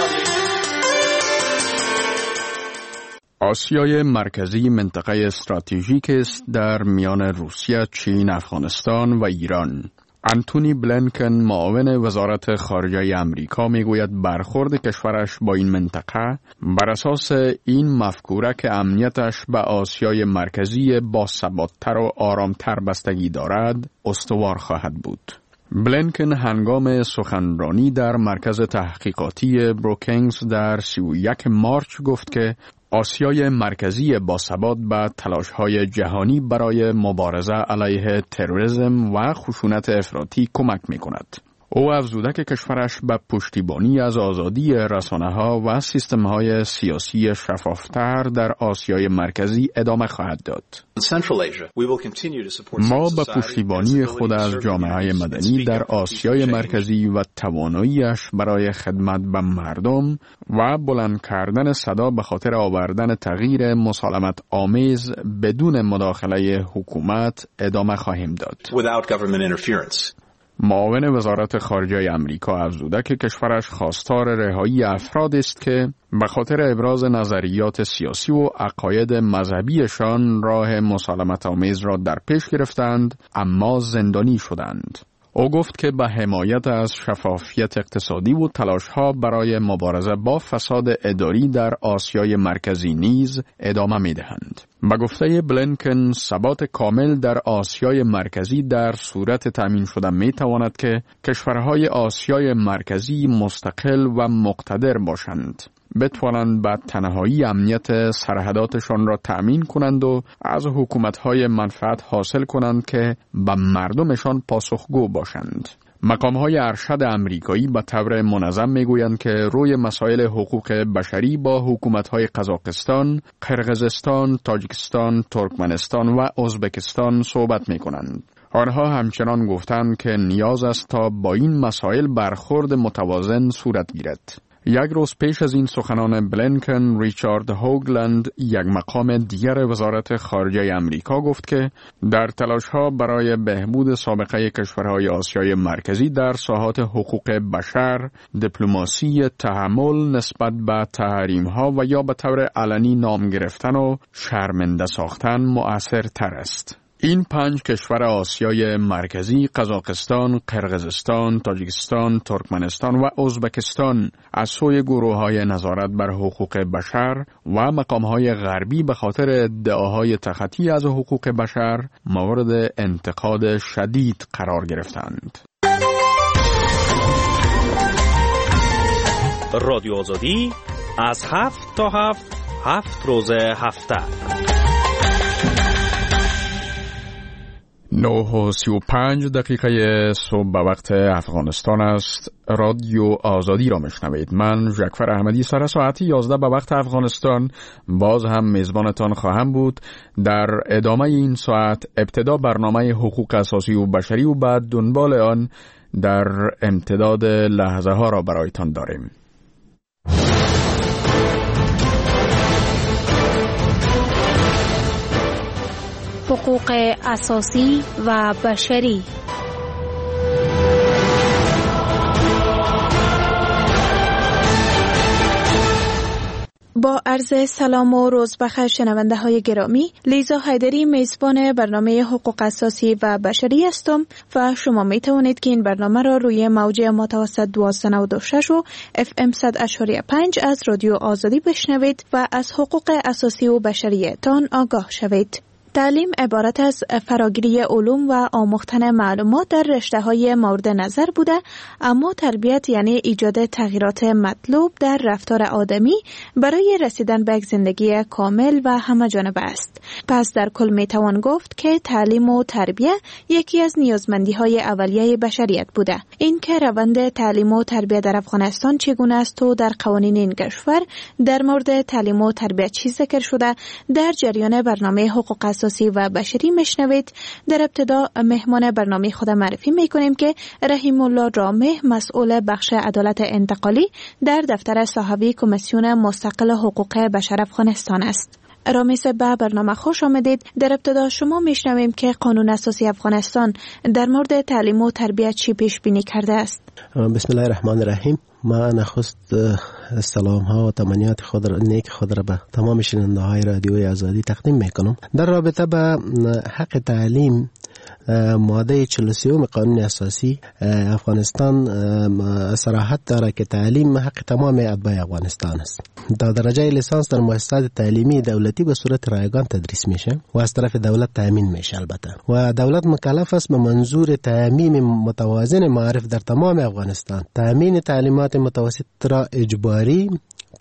آسیای مرکزی منطقه استراتژیک است در میان روسیه، چین، افغانستان و ایران. انتونی بلینکن، معاون وزارت خارجه آمریکا، میگوید برخورد کشورش با این منطقه بر اساس این مفکوره که امنیتش به آسیای مرکزی باثبات‌تر و آرامتر بستگی دارد استوار خواهد بود. بلینکن هنگام سخنرانی در مرکز تحقیقاتی بروکینگز در 31 مارچ گفت که آسیای مرکزی باثبات به تلاش‌های جهانی برای مبارزه علیه تروریسم و خشونت افراطی کمک می‌کند. او افزوده که کشورش به پشتیبانی از آزادی رسانه‌ها و سیستم‌های سیاسی شفافتر در آسیای مرکزی ادامه خواهد داد. ما به پشتیبانی خود از جامعه مدنی در آسیای مرکزی و تواناییش برای خدمت به مردم و بلند کردن صدا به خاطر آوردن تغییر مسالمت آمیز بدون مداخله حکومت ادامه خواهیم داد. معاون وزارت خارجه آمریکا افزوده که کشورش خواستار رهایی افرادی است که به خاطر ابراز نظریات سیاسی و عقاید مذهبیشان راه مسالمت آمیز را در پیش گرفتند اما زندانی شدند. او گفت که به حمایت از شفافیت اقتصادی و تلاش‌ها برای مبارزه با فساد اداری در آسیای مرکزی نیز ادامه می‌دهند. به گفته بلینکن، ثبات کامل در آسیای مرکزی در صورت تامین شده می‌تواند که کشورهای آسیای مرکزی مستقل و مقتدر باشند، بتوانند به تنهایی امنیت سرحداتشان را تأمین کنند و از حکومت‌های منفعت حاصل کنند که به مردمشان پاسخگو باشند. مقام‌های ارشد امریکایی به طور منظم می‌گویند که روی مسائل حقوق بشری با حکومت‌های قزاقستان، قرقیزستان، تاجیکستان، ترکمنستان و ازبکستان صحبت می‌کنند. آنها همچنان گفتند که نیاز است تا با این مسائل برخورد متوازن صورت گیرد. یک روز پیش از این سخنان بلینکن، ریچارد هوگلند، یک مقام دیگر وزارت خارجه امریکا، گفت که در تلاش‌ها برای بهبود سابقه کشورهای آسیای مرکزی در ساحات حقوق بشر، دیپلماسی تحمل نسبت به تحریم‌ها و یا به طور علنی نام گرفتن و شرمنده ساختن مؤثرتر است. این 5 کشور آسیای مرکزی، قزاقستان، قرقیزستان، تاجیکستان، ترکمنستان و ازبکستان، از سوی گروه‌های نظارت بر حقوق بشر و مقام‌های غربی به خاطر ادعاهای تخطی از حقوق بشر مورد انتقاد شدید قرار گرفتند. رادیو آزادی از 7 تا 7 روز هفته. 9:35 صبح به وقت افغانستان است. رادیو آزادی را میشنوید. من جعفر احمدی سر ساعت 11 به وقت افغانستان باز هم میزبانتان خواهم بود. در ادامه این ساعت ابتدا برنامه حقوق اساسی و بشری و بعد دنبال آن در امتداد لحظه ها را برایتان داریم. حقوق اساسی و بشری. با عرض سلام و روز بخیر شنونده های گرامی، لیزا حیدری میزبان برنامه حقوق اساسی و بشری هستم و شما می توانید که این برنامه را روی موج متوسط 1296 و FM 100.5 از رادیو آزادی بشنوید و از حقوق اساسی و بشری تان آگاه شوید. تعلیم عبارت از فراگیری علوم و آموختن معلومات در رشته‌های مورد نظر بوده، اما تربیت یعنی ایجاد تغییرات مطلوب در رفتار آدمی برای رسیدن به یک زندگی کامل و همه‌جانبه است. پس در کل میتوان گفت که تعلیم و تربیت یکی از نیازمندی‌های اولیه بشریت بوده. این که روند تعلیم و تربیت در افغانستان چگونه است و در قوانین این کشور در مورد تعلیم و تربیت چی ذکر شده در جریان برنامه حقوق اساسی و بشری میشنوید. در ابتدا مهمان برنامه خود معرفی میکنیم که رحیم الله رامه مسئول بخش عدالت انتقالی در دفتر صاحبی کمیسیون مستقل حقوق بشر افغانستان است. رامیس به برنامه خوش آمدید. در ابتدا شما میشنویم که قانون اساسی افغانستان در مورد تعلیم و تربیت چی پیش بینی کرده است. بسم الله الرحمن الرحیم. ما نخست سلام ها و تمنیات نیک خود را به تمام شنونده های رادیوی آزادی تقدیم میکنم. در رابطه به حق تعلیم، ماده 43 قانون اساسی افغانستان صراحت داره که تعلیم حق تمام ابنای افغانستان است. تا درجه لیسانس در مؤسسات تعلیمی دولتی به صورت رایگان تدریس میشه و از طرف دولت تامین میشه البته، و دولت مکلف است به منظور تامین متوازن معارف در تمام افغانستان تامین تعلیمات متوسط را اجباری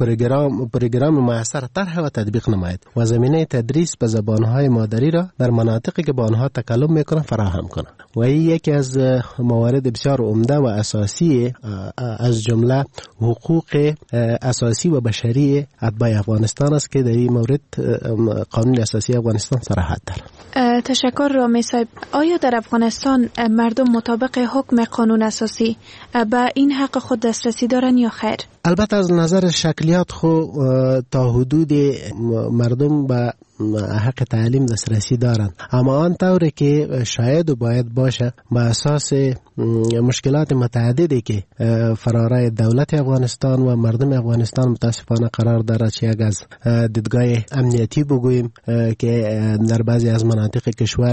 پروگرام معاصر طرح و تطبیق نماید و زمینه تدریس به زبانهای مادری را در مناطقی که با آنها تکلم میکنند فراهم کنند. و این یکی از موارد بسیار عمده و اساسی از جمله حقوق اساسی و بشری اتباع افغانستان است که در این مورد قانون اساسی افغانستان صراحت دارد. تشکر رامی صاحب. آیا در افغانستان مردم مطابق حکم قانون اساسی به این حق خود دسترسی دارند یا خیر؟ البته از نظر شکلیات خو تا حدود مردم به حق تعلیم دسترسی دارند، اما آن طوری که شاید و باید باشه به اساس مشکلات متعددی که فرارای دولت افغانستان و مردم افغانستان متاسفانه قرار دارد، چه یک از دیدگاه امنیتی بگوییم که در بعضی از مناطق کشور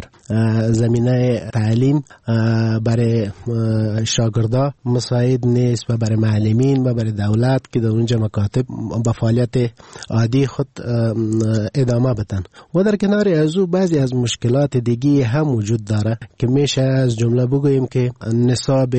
زمینه تعلیم برای شاگردا مساعد نیست و برای معلمین و برای دولت که در اونجا مکاتب با فعالیت عادی خود ادامه بدن. و در کنار از او بعضی از مشکلات دیگه هم وجود داره که میشه از جمله بگوییم که نصاب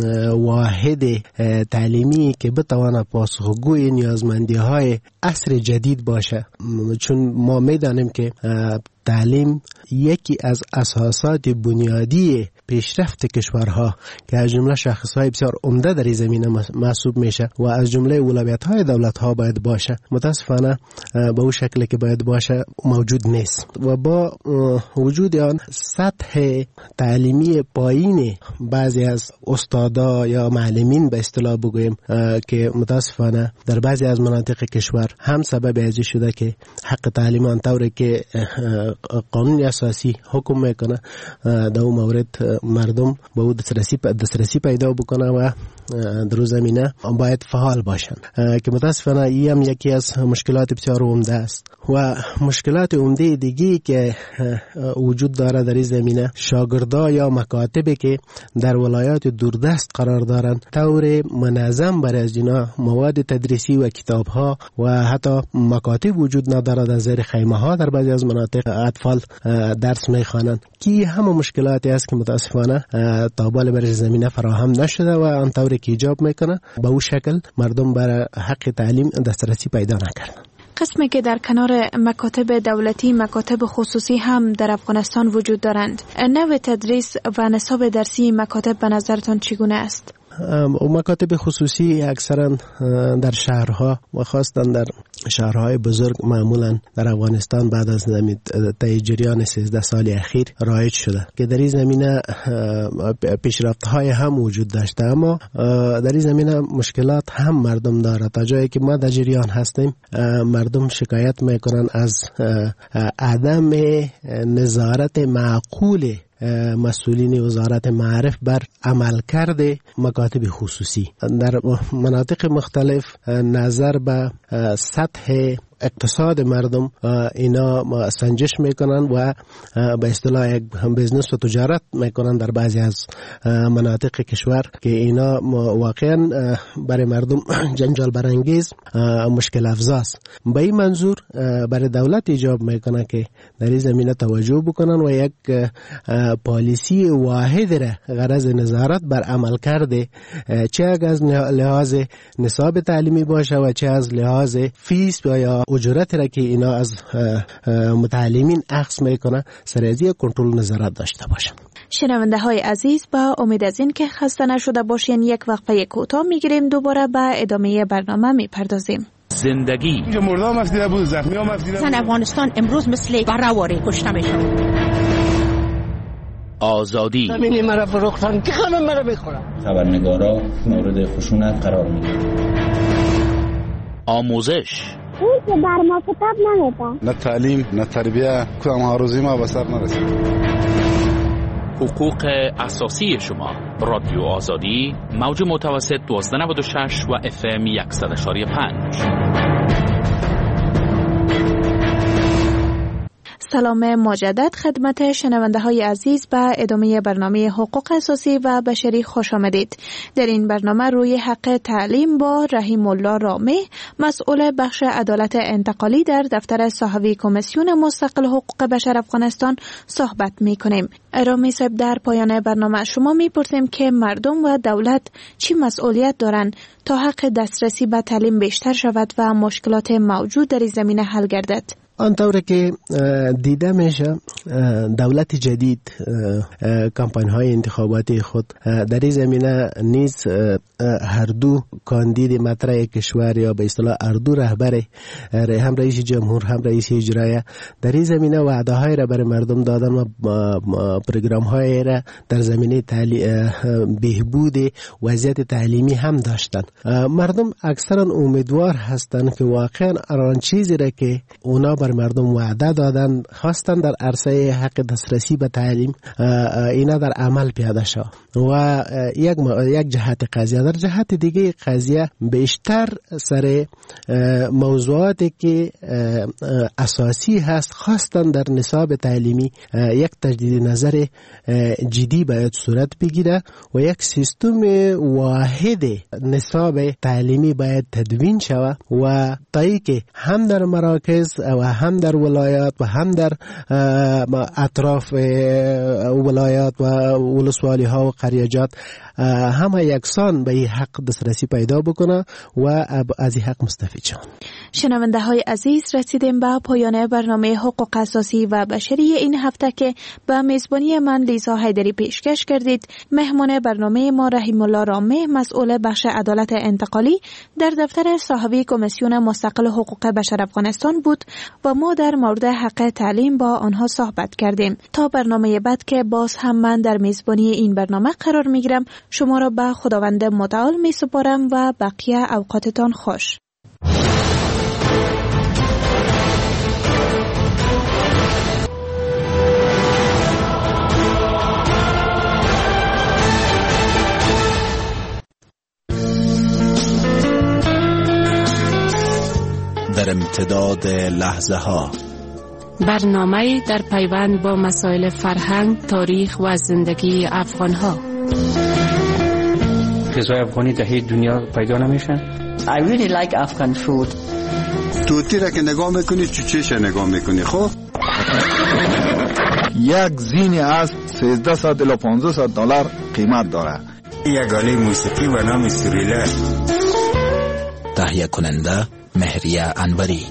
واحد تعلیمی که بتواند پاسخگوی نیازمندی های عصر جدید باشه، چون ما میدانیم که تعلیم یکی از اساسات بنیادی پیشرفت کشورها که از جمله شاخصهای بسیار عمده در این زمینه محسوب میشه و از جمله اولویت‌های دولت‌ها باید باشه، متاسفانه به اون شکلی که باید باشه موجود نیست. و با وجود آن سطح تعلیمی پایین بعضی از استادا یا معلمین به اصطلاح بگوییم که متاسفانه در بعضی از مناطق کشور هم سبب ازی شده که حق تعلیم آن طوری که قانون اساسی حکم میکنه در اون مورد مردم به اون دسترسی پیدا بکنه و در اون زمینه باید فعال باشن که متاسفانه این هم یکی از مشکلات بسیار عمده است. و مشکلات عمده دیگی که وجود داره در این زمینه، شاگردا یا مکاتبی که در ولایات دوردست قرار دارند طور منظم برای از اینا مواد تدریسی و کتاب‌ها و حتی مکاتب وجود ندارد، از زیر خیمه ها در بعضی از مناطق اطفال درس میخوانند که همه مشکلاتی است که متاسفانه تا بال برای زمینه فراهم نشده و آن طوری که ایجاب میکنه به اون شکل مردم برای حق تعلیم دسترسی پیدا نکردن. قسمی که در کنار مکاتب دولتی مکاتب خصوصی هم در افغانستان وجود دارند، نوع تدریس و نصاب درسی مکاتب به نظرتان چگونه است؟ مکاتب خصوصی اکثرا در شهرها و خاصتا در شهرهای بزرگ معمولا در افغانستان بعد از طی جریان 13 سال اخیر رایج شده که در این زمینه پیشرفت‌های هم وجود داشته، اما در این زمینه مشکلات هم مردم داره. تا جایی که ما در جریان هستیم مردم شکایت میکنن از عدم نظارت معقول مسئولین وزارت معارف بر عملکرد مکاتب خصوصی. در مناطق مختلف نظر به سطح اقتصاد مردم اینا سنجش میکنن و به اصطلاح یک بزنس و تجارت میکنن در بعضی از مناطق کشور که اینا واقعا برای مردم جنجال برانگیز مشکل افزاست. به این منظور برای دولت ایجاب میکنه که در این زمینه توجه بکنن و یک پالیسی واحد را غرض نظارت بر عمل کرده، چه از لحاظ نصاب تعلیمی باشه و چه از لحاظ فیس یا اجرت را که اینا از متعلمین اخذ میکنه سر از کنترل نظارت داشته باشه. شنونده های عزیز، با امید از این که خسته نشده باشین یک وقفه کوتاه میگیریم، دوباره به ادامه برنامه میپردازیم. زندگی مردم مفدیده بود، زخمی ها مفدیده بود. افغانستان امروز مثل برهواری کشته میشن. آزادی همینی مرا فروختن که همه مرا بخورن. خبرنگارا مورد خشونت قرار میگیرن. آموزش اون که بر ما کتاب نمیدن، نه تعلیم نه تربیه، کدام آرزوی ما به سر نرسید. حقوق اساسی شما. رادیو آزادی، موج متوسط 1296 و FM 100.5. سلام مجدد خدمت شنونده های عزیز، به ادامه برنامه حقوق اساسی و بشری خوش آمدید. در این برنامه روی حق تعلیم با رحیم الله رامه، مسئول بخش عدالت انتقالی در دفتر صحوی کمیسیون مستقل حقوق بشر افغانستان صحبت می کنیم. رامه صاحب، در پایان برنامه شما می پرسیم که مردم و دولت چی مسئولیت دارند تا حق دسترسی به تعلیم بیشتر شود و مشکلات موجود در این زمینه حل گردد؟ آنطوری که دیده میشه دولت جدید کمپاین های انتخاباتی خود در این زمینه نیز هر دو کاندید مطرح کشور یا به اصطلاح هر دو رهبر، هم رئیس جمهور هم رئیس اجرایه، در این زمینه وعده های را برای مردم دادن و پروگرام های را در زمینه بهبود وضعیت تعلیمی هم داشتن. مردم اکثرا امیدوار هستند که واقعا آن چیزی را که اونا بر مردم وعده دادن خواستن در عرصه حق دسترسی به تعلیم اینا در عمل پیاده شد و یک جهت قضیه. در جهت دیگه قضیه بیشتر سر موضوعاتی که اساسی هست خواستن در نصاب تعلیمی یک تجدید نظر جدی باید صورت بگیره و یک سیستم واحد نصاب تعلیمی باید تدوین شود و تایی که هم در مراکز و هم در ولایات و هم در اطراف ولایات و ولسوالی ها و قریجات همه یکسان به این حق دسترسی پیدا بکنه و از این حق مستفید شون. شنونده های عزیز، رسیدیم به پایان برنامه حقوق اساسی و بشری این هفته که به میزبانی من لیزا حیدری پیشکش کردید. مهمان برنامه ما رحیم الله رامه، مسئول بخش عدالت انتقالی در دفتر صاحبی کمیسیون مستقل حقوق بشر افغانستان بود و ما در مورد حق تعلیم با آنها صحبت کردیم. تا برنامه بعد که باز هم من در میزبانی این برنامه قرار میگیرم، شما را به خداوند متعال می سپارم و بقیه اوقاتتان خوش. در امتداد لحظه ها، برنامه در پیوند با مسائل فرهنگ، تاریخ و زندگی افغان ها. غذای افغانی در هیچ دنیا پیدا نمیشن. I really like Afghan food. توتی را که نگاه میکنی چوچهش نگاه میکنی. خب یک زینی از 1300 الی 1500 دلار قیمت داره. یک آله موسیقی و نام سوریله. تهیه کننده مهریه انوری.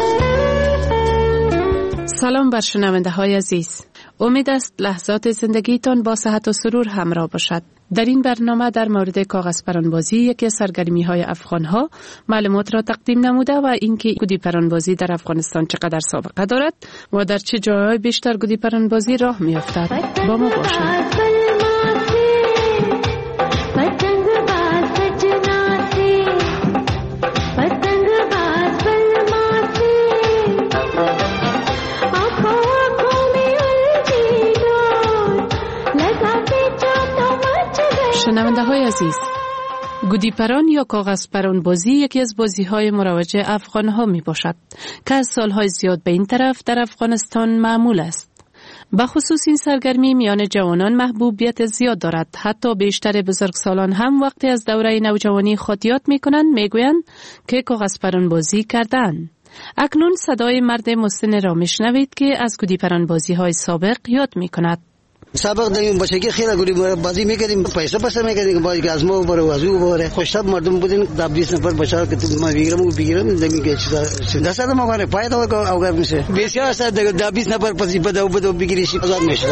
سلام بر شنونده های عزیز. امید است لحظات زندگیتان با صحت و سرور همراه باشد. در این برنامه در مورد کاغذ پرانبازی، یکی از سرگرمی های افغان ها، معلومات را تقدیم نموده و اینکه گودی پرانبازی در افغانستان چقدر سابقه دارد و در چه جاهای بیشتر گودی پرانبازی راه می افتد. با ما باشید. شنونده های عزیز، گودی پران یا کاغذ پران بازی یکی از بازی های مروج افغان ها می باشد که از سالهای زیاد به این طرف در افغانستان معمول است. بخصوص این سرگرمی میان جوانان محبوبیت زیاد دارد. حتی بیشتر بزرگسالان هم وقتی از دوره نوجوانی خود یاد می کنند می گویند که کاغذ پران بازی کردند. اکنون صدای مرد مسن را می شنوید که از گودی پران بازی های سابق یاد می کند. سابق داریم بچگی خیلی گودی بازی میکردیم، پیسه پس میکردیم، بازی از ما بره وازو بره خوشتاب مردم بودیم. 20 نفر بچا که تو ما بگیرم نمیگه چیزا دست ما کنه پایدا اوگر میشه. بسیار است 20 نفر پس بدو بگیریش آزاد میشه.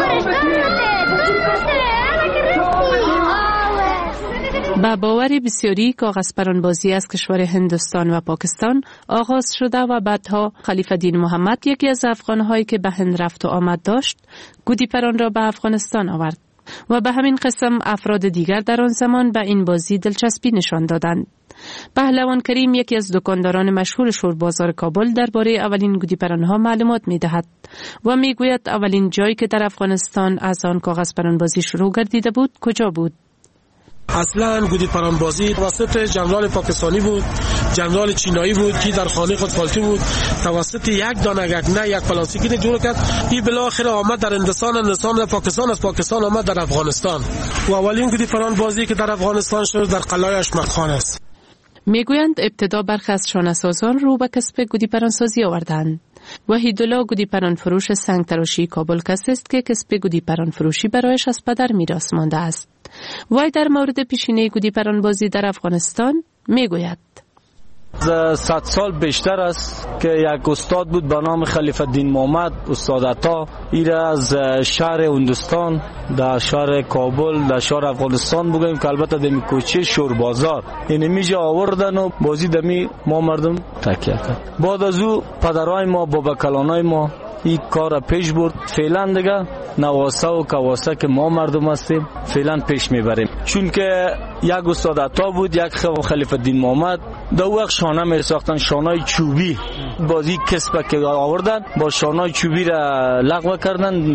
با باور بسیاری کاغذ پرانبازی از کشور هندوستان و پاکستان آغاز شده و بعدها خلیفه دین محمد، یکی از افغان‌هایی که به هند رفت و آمد داشت، گودی پران را به افغانستان آورد و به همین قسم افراد دیگر در آن زمان به این بازی دلچسبی نشان دادند. پهلوان کریم، یکی از دکانداران مشهور شوربازار کابل، درباره اولین گودی پران‌ها معلومات می‌دهد و می‌گوید اولین جایی که در افغانستان از آن کاغذ پرانبازی شروع گردیده بود کجا بود. اصلا گودی پرانبازی توسط جنرال پاکستانی بود، جنرال چینایی بود که در خانه خود فالتو بود، توسط یک دانه نه یک پلاستیکی جور کرد. این بالاخره آمد در هندوستان در پاکستان، از پاکستان آمد در افغانستان و اولین گودی پرانبازی که در افغانستان شد در قلعه اشمق خان است. میگویند ابتدا برخی از شانه‌سازان رو به کسب گودی پرانسازی آوردند. وحیدالله گودی پران فروش سنگ تراشی کابل کسی است که کسب گودی پران فروشی برایش از پدر میراث مانده است. وی در مورد پیشینه گودی پران بازی در افغانستان میگوید: 100 سال بیشتر است که یک استاد بود به نام خلیفه دین محمد، استاد عطا. ایره از شهر هندوستان در شهر کابل در شهر افغانستان بگیم که البته دمی کوچه شور بازار این میجا آوردن و بازی دمی ما مردم تکیه کرد. بعد از او پدرای ما بابا کلانای ما این کار پیش برد. فعلا دیگه نواسه و کواسه که ما مردم هستیم فعلا پیش میبریم، چون که یک استاد عطا بود، یک خلیفه دین محمد در وقت شانه می ساختن، شانه چوبی، بازی کسب که آوردن با شانه چوبی را لغو کردن.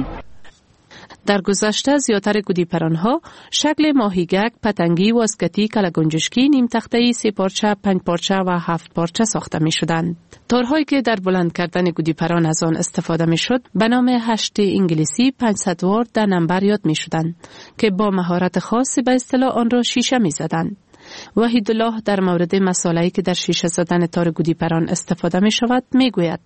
در گذشته زیاتر گودیپرانها شکل ماهیگک، پتنگی، واسکتی، کلگنجشکی، نیم تخته‌ای، 3 پارچه، 5 پارچه و 7 پارچه ساخته می شدند. تارهایی که در بلند کردن گودیپران از آن استفاده می شد به نام هشت انگلیسی 500 وارد در نمبر یاد می شدند که با مهارت خاصی به اصطلاح آن را شیشه می زدند. وحیدالله در مورد مساله‌ای که در شیشه زدن تار گودیپران استفاده می شود می گوید: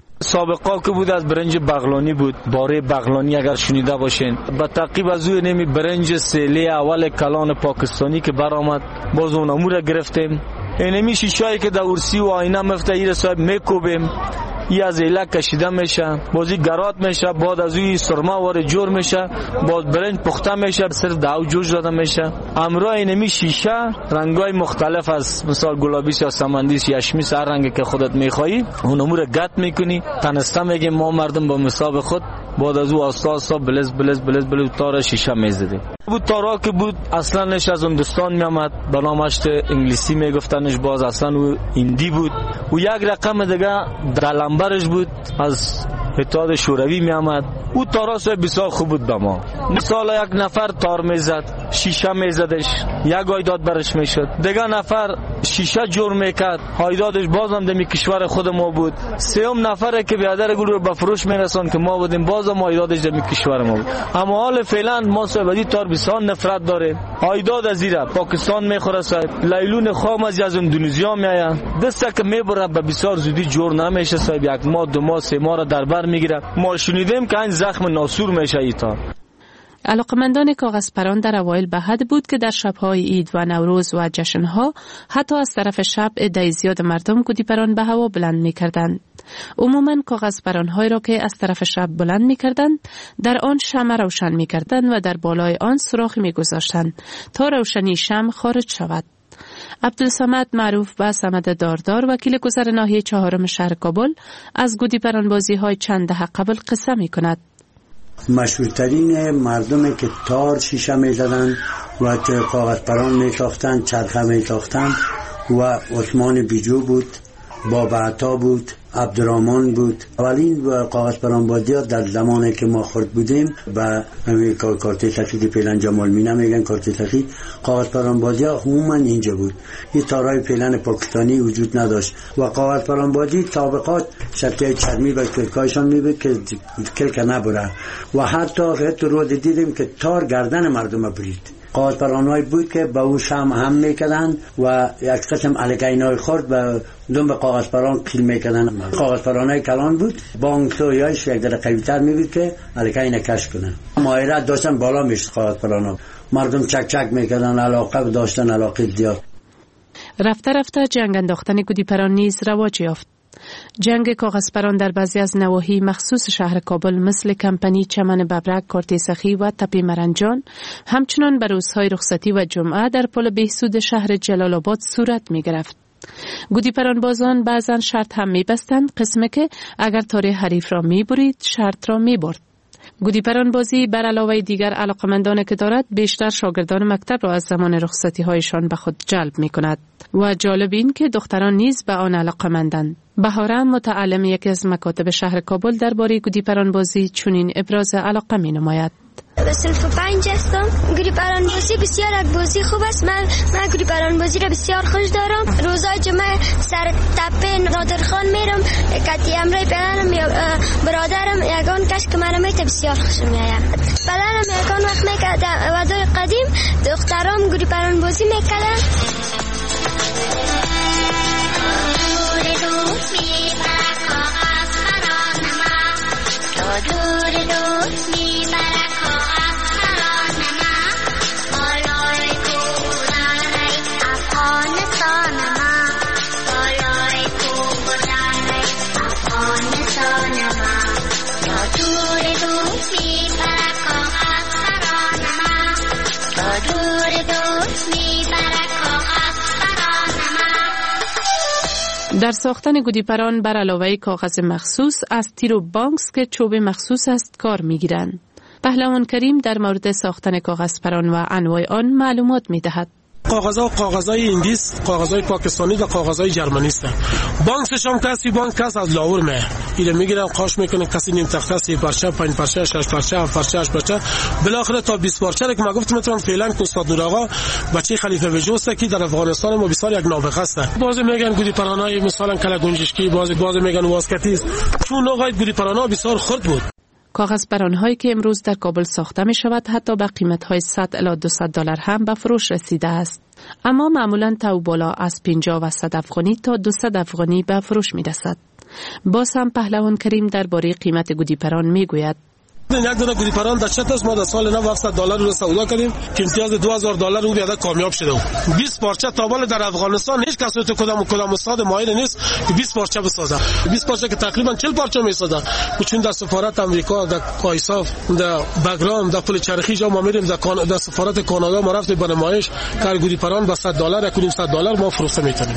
سابقا که بود از برنج بغلانی بود، باره بغلانی اگر شنیده باشین، با تعقیب از او نمی برنج سیله اول کلان پاکستانی که برآمد، باز اون امور گرفتیم. اینمی شیشه‌ای که در ارسی و آینه مفته ایر صاحب میکوبیم، ای از ایله کشیده میشه، بازی گرات میشه، بعد از اوی سرما وارد جور میشه، باز برنج پخته میشه، صرف داو جوش داده میشه. امروز اینمی شیشه رنگای مختلف از مثال گلابی یا سمندی یا یشمی، هر رنگی که خودت میخوایی اون امور گت میکنی. تنسته میگیم ما مردم با مثال خود، بعد از او آستا بلز بلز بلز بلز تار شیشه میزدیم. بود تارا که بود اصلا نش از هندوستان میامد، به نامش انگلیسی میگفتنش، باز اصلا او هندی بود. و یک رقم دیگه دلمبرش بود از اتحاد شوروی میامد. او تارا بسیار خوب بود به ما. مثال یک نفر تار میزد، شیشه میزدش، یک آیداد برش میشد. دیگه نفر شیشه جور میکرد، آیدادش بازم دمی کشور خود ما بود. سوم نفره که بیادر گل رو به فروش میرسون که ما بودیم، بازم آیدادش دمی کشور ما بود. اما حال فعلا ما صاحبی تار بسیار نفرت داره. آیداد از ایران پاکستان میخوره صاحب، لیلون خام از اندونزیا میآید، دسته که میبره به بسیار زودی جور نمیشه صاحب، 1 ماه 2 ماه 3 ماه را در بر میگیره. ما شنیدیم که این زخم ناسور میشه ای تار. علاقمندان کاغذپران در اوایل به حد بود که در شب‌های عید و نوروز و جشن‌ها حتی از طرف شب عده زیاد مردم گودیپران به هوا بلند می‌کردند. عموماً کاغذپران‌هایی را که از طرف شب بلند می‌کردند در آن شمع روشن می‌کردند و در بالای آن سوراخی می‌گذاشتند تا روشنی شمع خارج شود. عبدالصمد معروف به صمد داردار، وکیل گذر ناحیه 4 شهر کابل، از گودیپران بازی‌های چند دهه قبل قصه می‌کند. مشهورترین مردمی که تار شیشه می زدن و کاغذ پران می ساختن، چرخه می ساختن و عثمان بیجو بود، بابا عطا بود، عبدالرحمن بود. اولین کاغذ پران بازی ها در زمانی که ما خرد بودیم و همین کارت سفید پیلن جمال مینه میگن کارت سفید، کاغذ پران بازی ها عموما اینجا بود. این تارای پیلن پاکستانی وجود نداشت و کاغذ پران بازی سابقات شبکه چرمی و کلکایشان میبود که کلک نبره و حتی رو دیدیم که تار گردن مردم برید. کاغذ پران‌هایی بود که با او شمع هم میکردن و یک قسم الکینای خورد و دوم به کاغذ پران کیل میکردن. کاغذ پران‌های کلان بود، بانکسویایش یک در قوی‌تر میبود که الکین کش کنن. مایرت داشتن بالا میشد کاغذ پران‌ها، مردم چک چک میکردن، علاقه داشتن، علاقه زیاد. رفته رفته جنگ انداختن گودیپران نیز رواج یافت. جنگ کاغذپران در بعضی از نواحی مخصوص شهر کابل مثل کمپنی چمن ببرک، کارت سخی و تپه مرنجان، همچنان بر روزهای رخصتی و جمعه در پل بهسود شهر جلال آباد صورت می گرفت. گودیپران بازان بعضا شرط هم می بستند، قسمه که اگر تار حریف را می برید شرط را می برد. گودیپران بازی بر علاوه دیگر علاقمندان که دارد بیشتر شاگردان مکتب را از زمان رخصتی هایشان به خود جلب می کند و جالب این که دختران نیز به آن علاقمندند. بهاره متعلم یکی از مکاتب شهر کابل درباره گودیپران بازی چنین ابراز علاقه می نماید. به صنف 5 هستم. گودیپران بازی بسیار یک بازی خوب است. من گودیپران بازی را بسیار خوش دارم. روزای جمعه سر تپه نادرخان میرم، کتی امرای پدرم یا برادرم یگان کش که منم میته بسیار خوشم میآید. پدرم یگان وقت میکرد وادای قدیم دخترام گودیپران بازی میکردن. در ساختن گودیپران بر علاوه کاغذ مخصوص از تیر و بانکس که چوب مخصوص است کار میگیرند. پهلوان کریم در مورد ساختن کاغذپران و انواع آن معلومات میدهد. کاغذای هندیست، کاغذای پاکستانی و کاغذای جرمنی است. بانکش هم بانک از لاور میه. اینو میگیرن قاش میکنه، کسی نیم تخته 3 پارچه 5 پارچه 6 پارچه 7 پارچه 8 پارچه بالاخره تا 20 پارچه که ما گفتم میتونم فعلا که استاد نور آقا بچه خلیفه وجوست که در افغانستان ما بسیار یک نابغه است. باز میگن گودی پرانای مثلا کلا گنجشکی، باز میگن واسکتیز، چون نوعای گودی پرانا بسیار خرد بود. کاغذ پرانهایی که امروز در کابل ساخته می شود حتی به قیمت های 100 الی 200 دلار هم به فروش رسیده است. اما معمولاً تا بالا از 50 و 100 افغانی تا 200 افغانی به فروش می رسد. باز هم پهلوان کریم درباره قیمت گودی پران می گوید. یک دونه گودی پران در چت است. ما در سال 900 دلار رو سودا کردیم که امتیاز 2000 دلار اون بیاد کامیاب شده. 20 پارچه تا بالا در افغانستان هیچ کس تو کدام استاد مایل نیست که 20 پارچه بسازه. 20 پارچه که تقریبا 40 پارچه میسازه. چون در سفارت آمریکا، در کایساف، در بگرام، در پل چرخی جا ما میریم، در سفارت کانادا ما رفتیم به نمایش که گودی پران با 100 دلار 1.5 دلار ما فروخته میتونیم.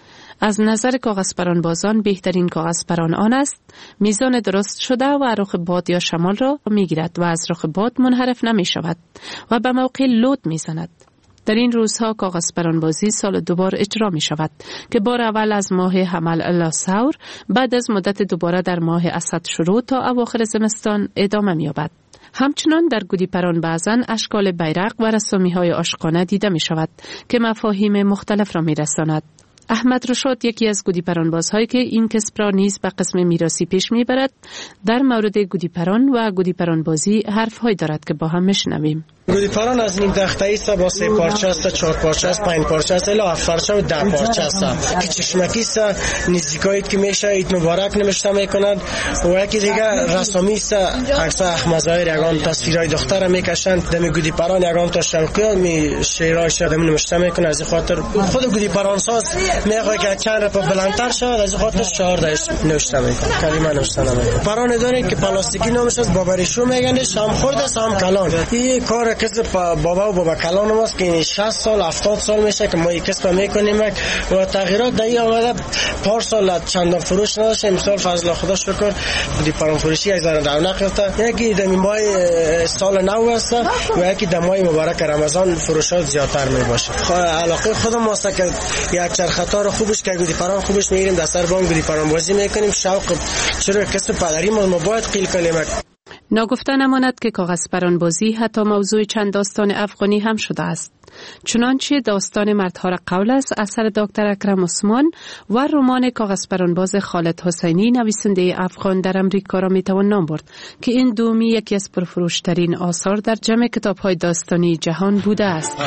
از نظر کاغذ پران بازان بهترین کاغذ پران آن است میزان درست شده و رخ باد یا شمال را میگیرد و از رخ باد منحرف نمی شود و به موقع لود میزند. در این روزها کاغذ پران بازی سال 2 بار اجرا می شود که بار اول از ماه حمل الی ثور، بعد از مدت دوباره در ماه اسد شروع تا اواخر زمستان ادامه می یابد. همچنان در گودی پران بعضن اشکال بیرق و رسامی های عاشقانه دیده می شود که مفاهیم مختلف را می رساند. احمد رشاد یکی از گودی پران بازهایی که این کسب را نیز به قسم میراثی پیش میبرد در مورد گودی پران و گودی پران بازی حرف‌هایی دارد که با هم میشنویم. گودی پران از نیم تخته است، با 3 پارچه است، 4 پارچه است، 5 پارچه است، الی 7 پارچه و 10 پارچه است که چشمکی است. نزدیکایی که میشه عید مبارک نوشته میکنند و یکی دیگه رسامی است. عکس احمدظاهر یگان تصویرای دختر میکشند. دم گودی پران یگان تا شوقی می شعرهای شدم نوشته میکنه. از خاطر خود گودی پران ساز میگه که چند رپ بلندتر شود، از خاطر شعر داش نوشته میکنه، کلمه نوشته نمیکنه. پران داره که پلاستیکی نامش است، بابریشو میگنش، هم خرد است هم کلان. این کار کسب بابا و بابا کلان ماست که 60 سال 70 سال میشه که ما این کسب میکنیم و تغییرات دایی آمده. پارسال چندان فروش نداشت، امسال فضل خدا شکر گودی پران فروشی از رونق یافته. یکی دمی ماه سال نو است و یکی دمای مبارک رمضان فروشات زیادتر میباشه. علاقه خودم واسه که یک چرخطار خوبش که گودی پران خوبش میگیریم، دستر بام گودی پران بازی میکنیم. شوق چرا کسب پدری ما باید قیل کنیم. ناگفته نماند که کاغذ پران بازی حتی موضوع چند داستان افغانی هم شده است. چنانچه داستان مردها را قول است اثر دکتر اکرم عثمان و رمان کاغذ پران باز خالد حسینی نویسنده افغان در امریکا را میتوان نام برد که این دومی یکی از پرفروشترین آثار در جمع کتاب‌های داستانی جهان بوده است.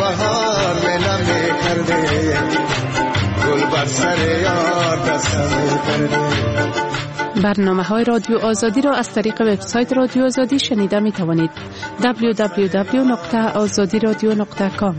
برنامه‌های رادیو آزادی را از طریق وبسایت رادیو آزادی شنیده می توانید. www.azadiradio.com.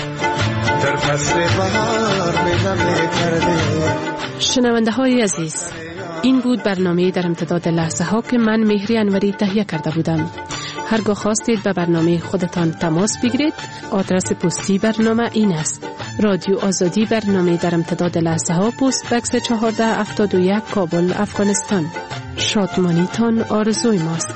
شنونده های عزیز، این بود برنامه در امتداد لحظه ها که من مهری انوری تهیه کرده بودم. هرگاه خواستید به برنامه خودتان تماس بگیرید، آدرس پستی برنامه این است: رادیو آزادی، برنامه در امتداد لحظه ها، پست بکس 1471 کابل، افغانستان. شادمانیتان آرزوی ماست.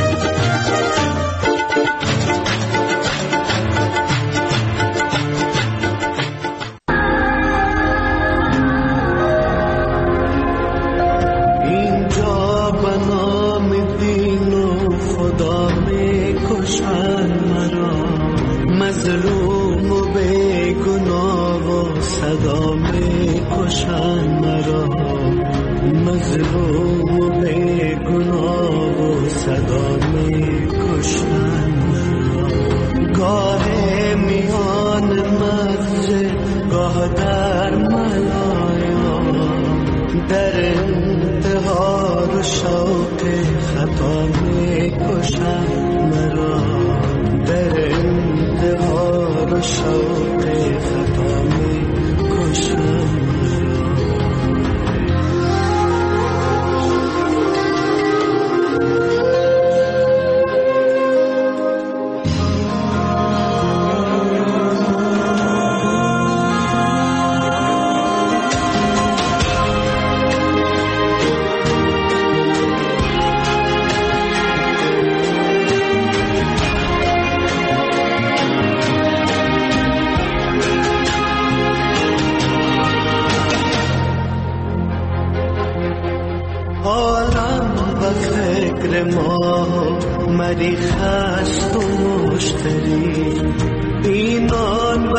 مظلوم و بے گناه و صدا می کشن مرا، مظلوم و بے گناه و صدا می کشن مرا. گاه میان مسجد گاه در ملایم، در انتحار و شوق خطا می کشن مرا، در انتحار و شوق خطا می کشن.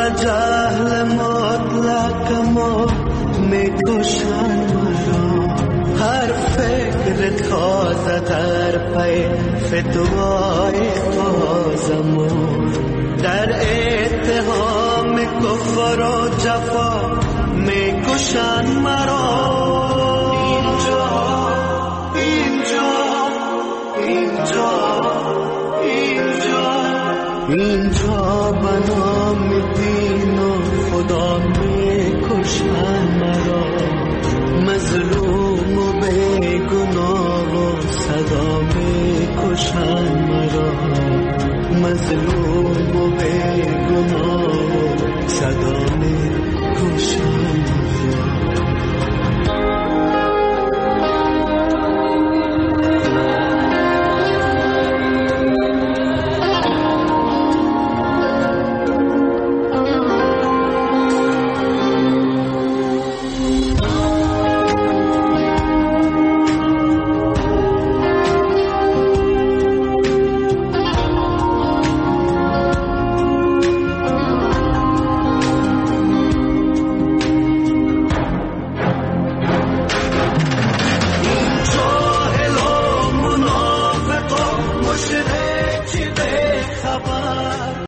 و جهل مطلق ما میکشن مرا. هر فکر تازه در پی فتوای تازمون در اتهام کفر و جفا میکشن مرا. اینجا اینجا اینجا اینجا اینجا به نام دین و خدا میکشن مرا. مظلوم و بیگناه و صدا میکشن مرا. مظلوم و بیگناه و صدا میکشن.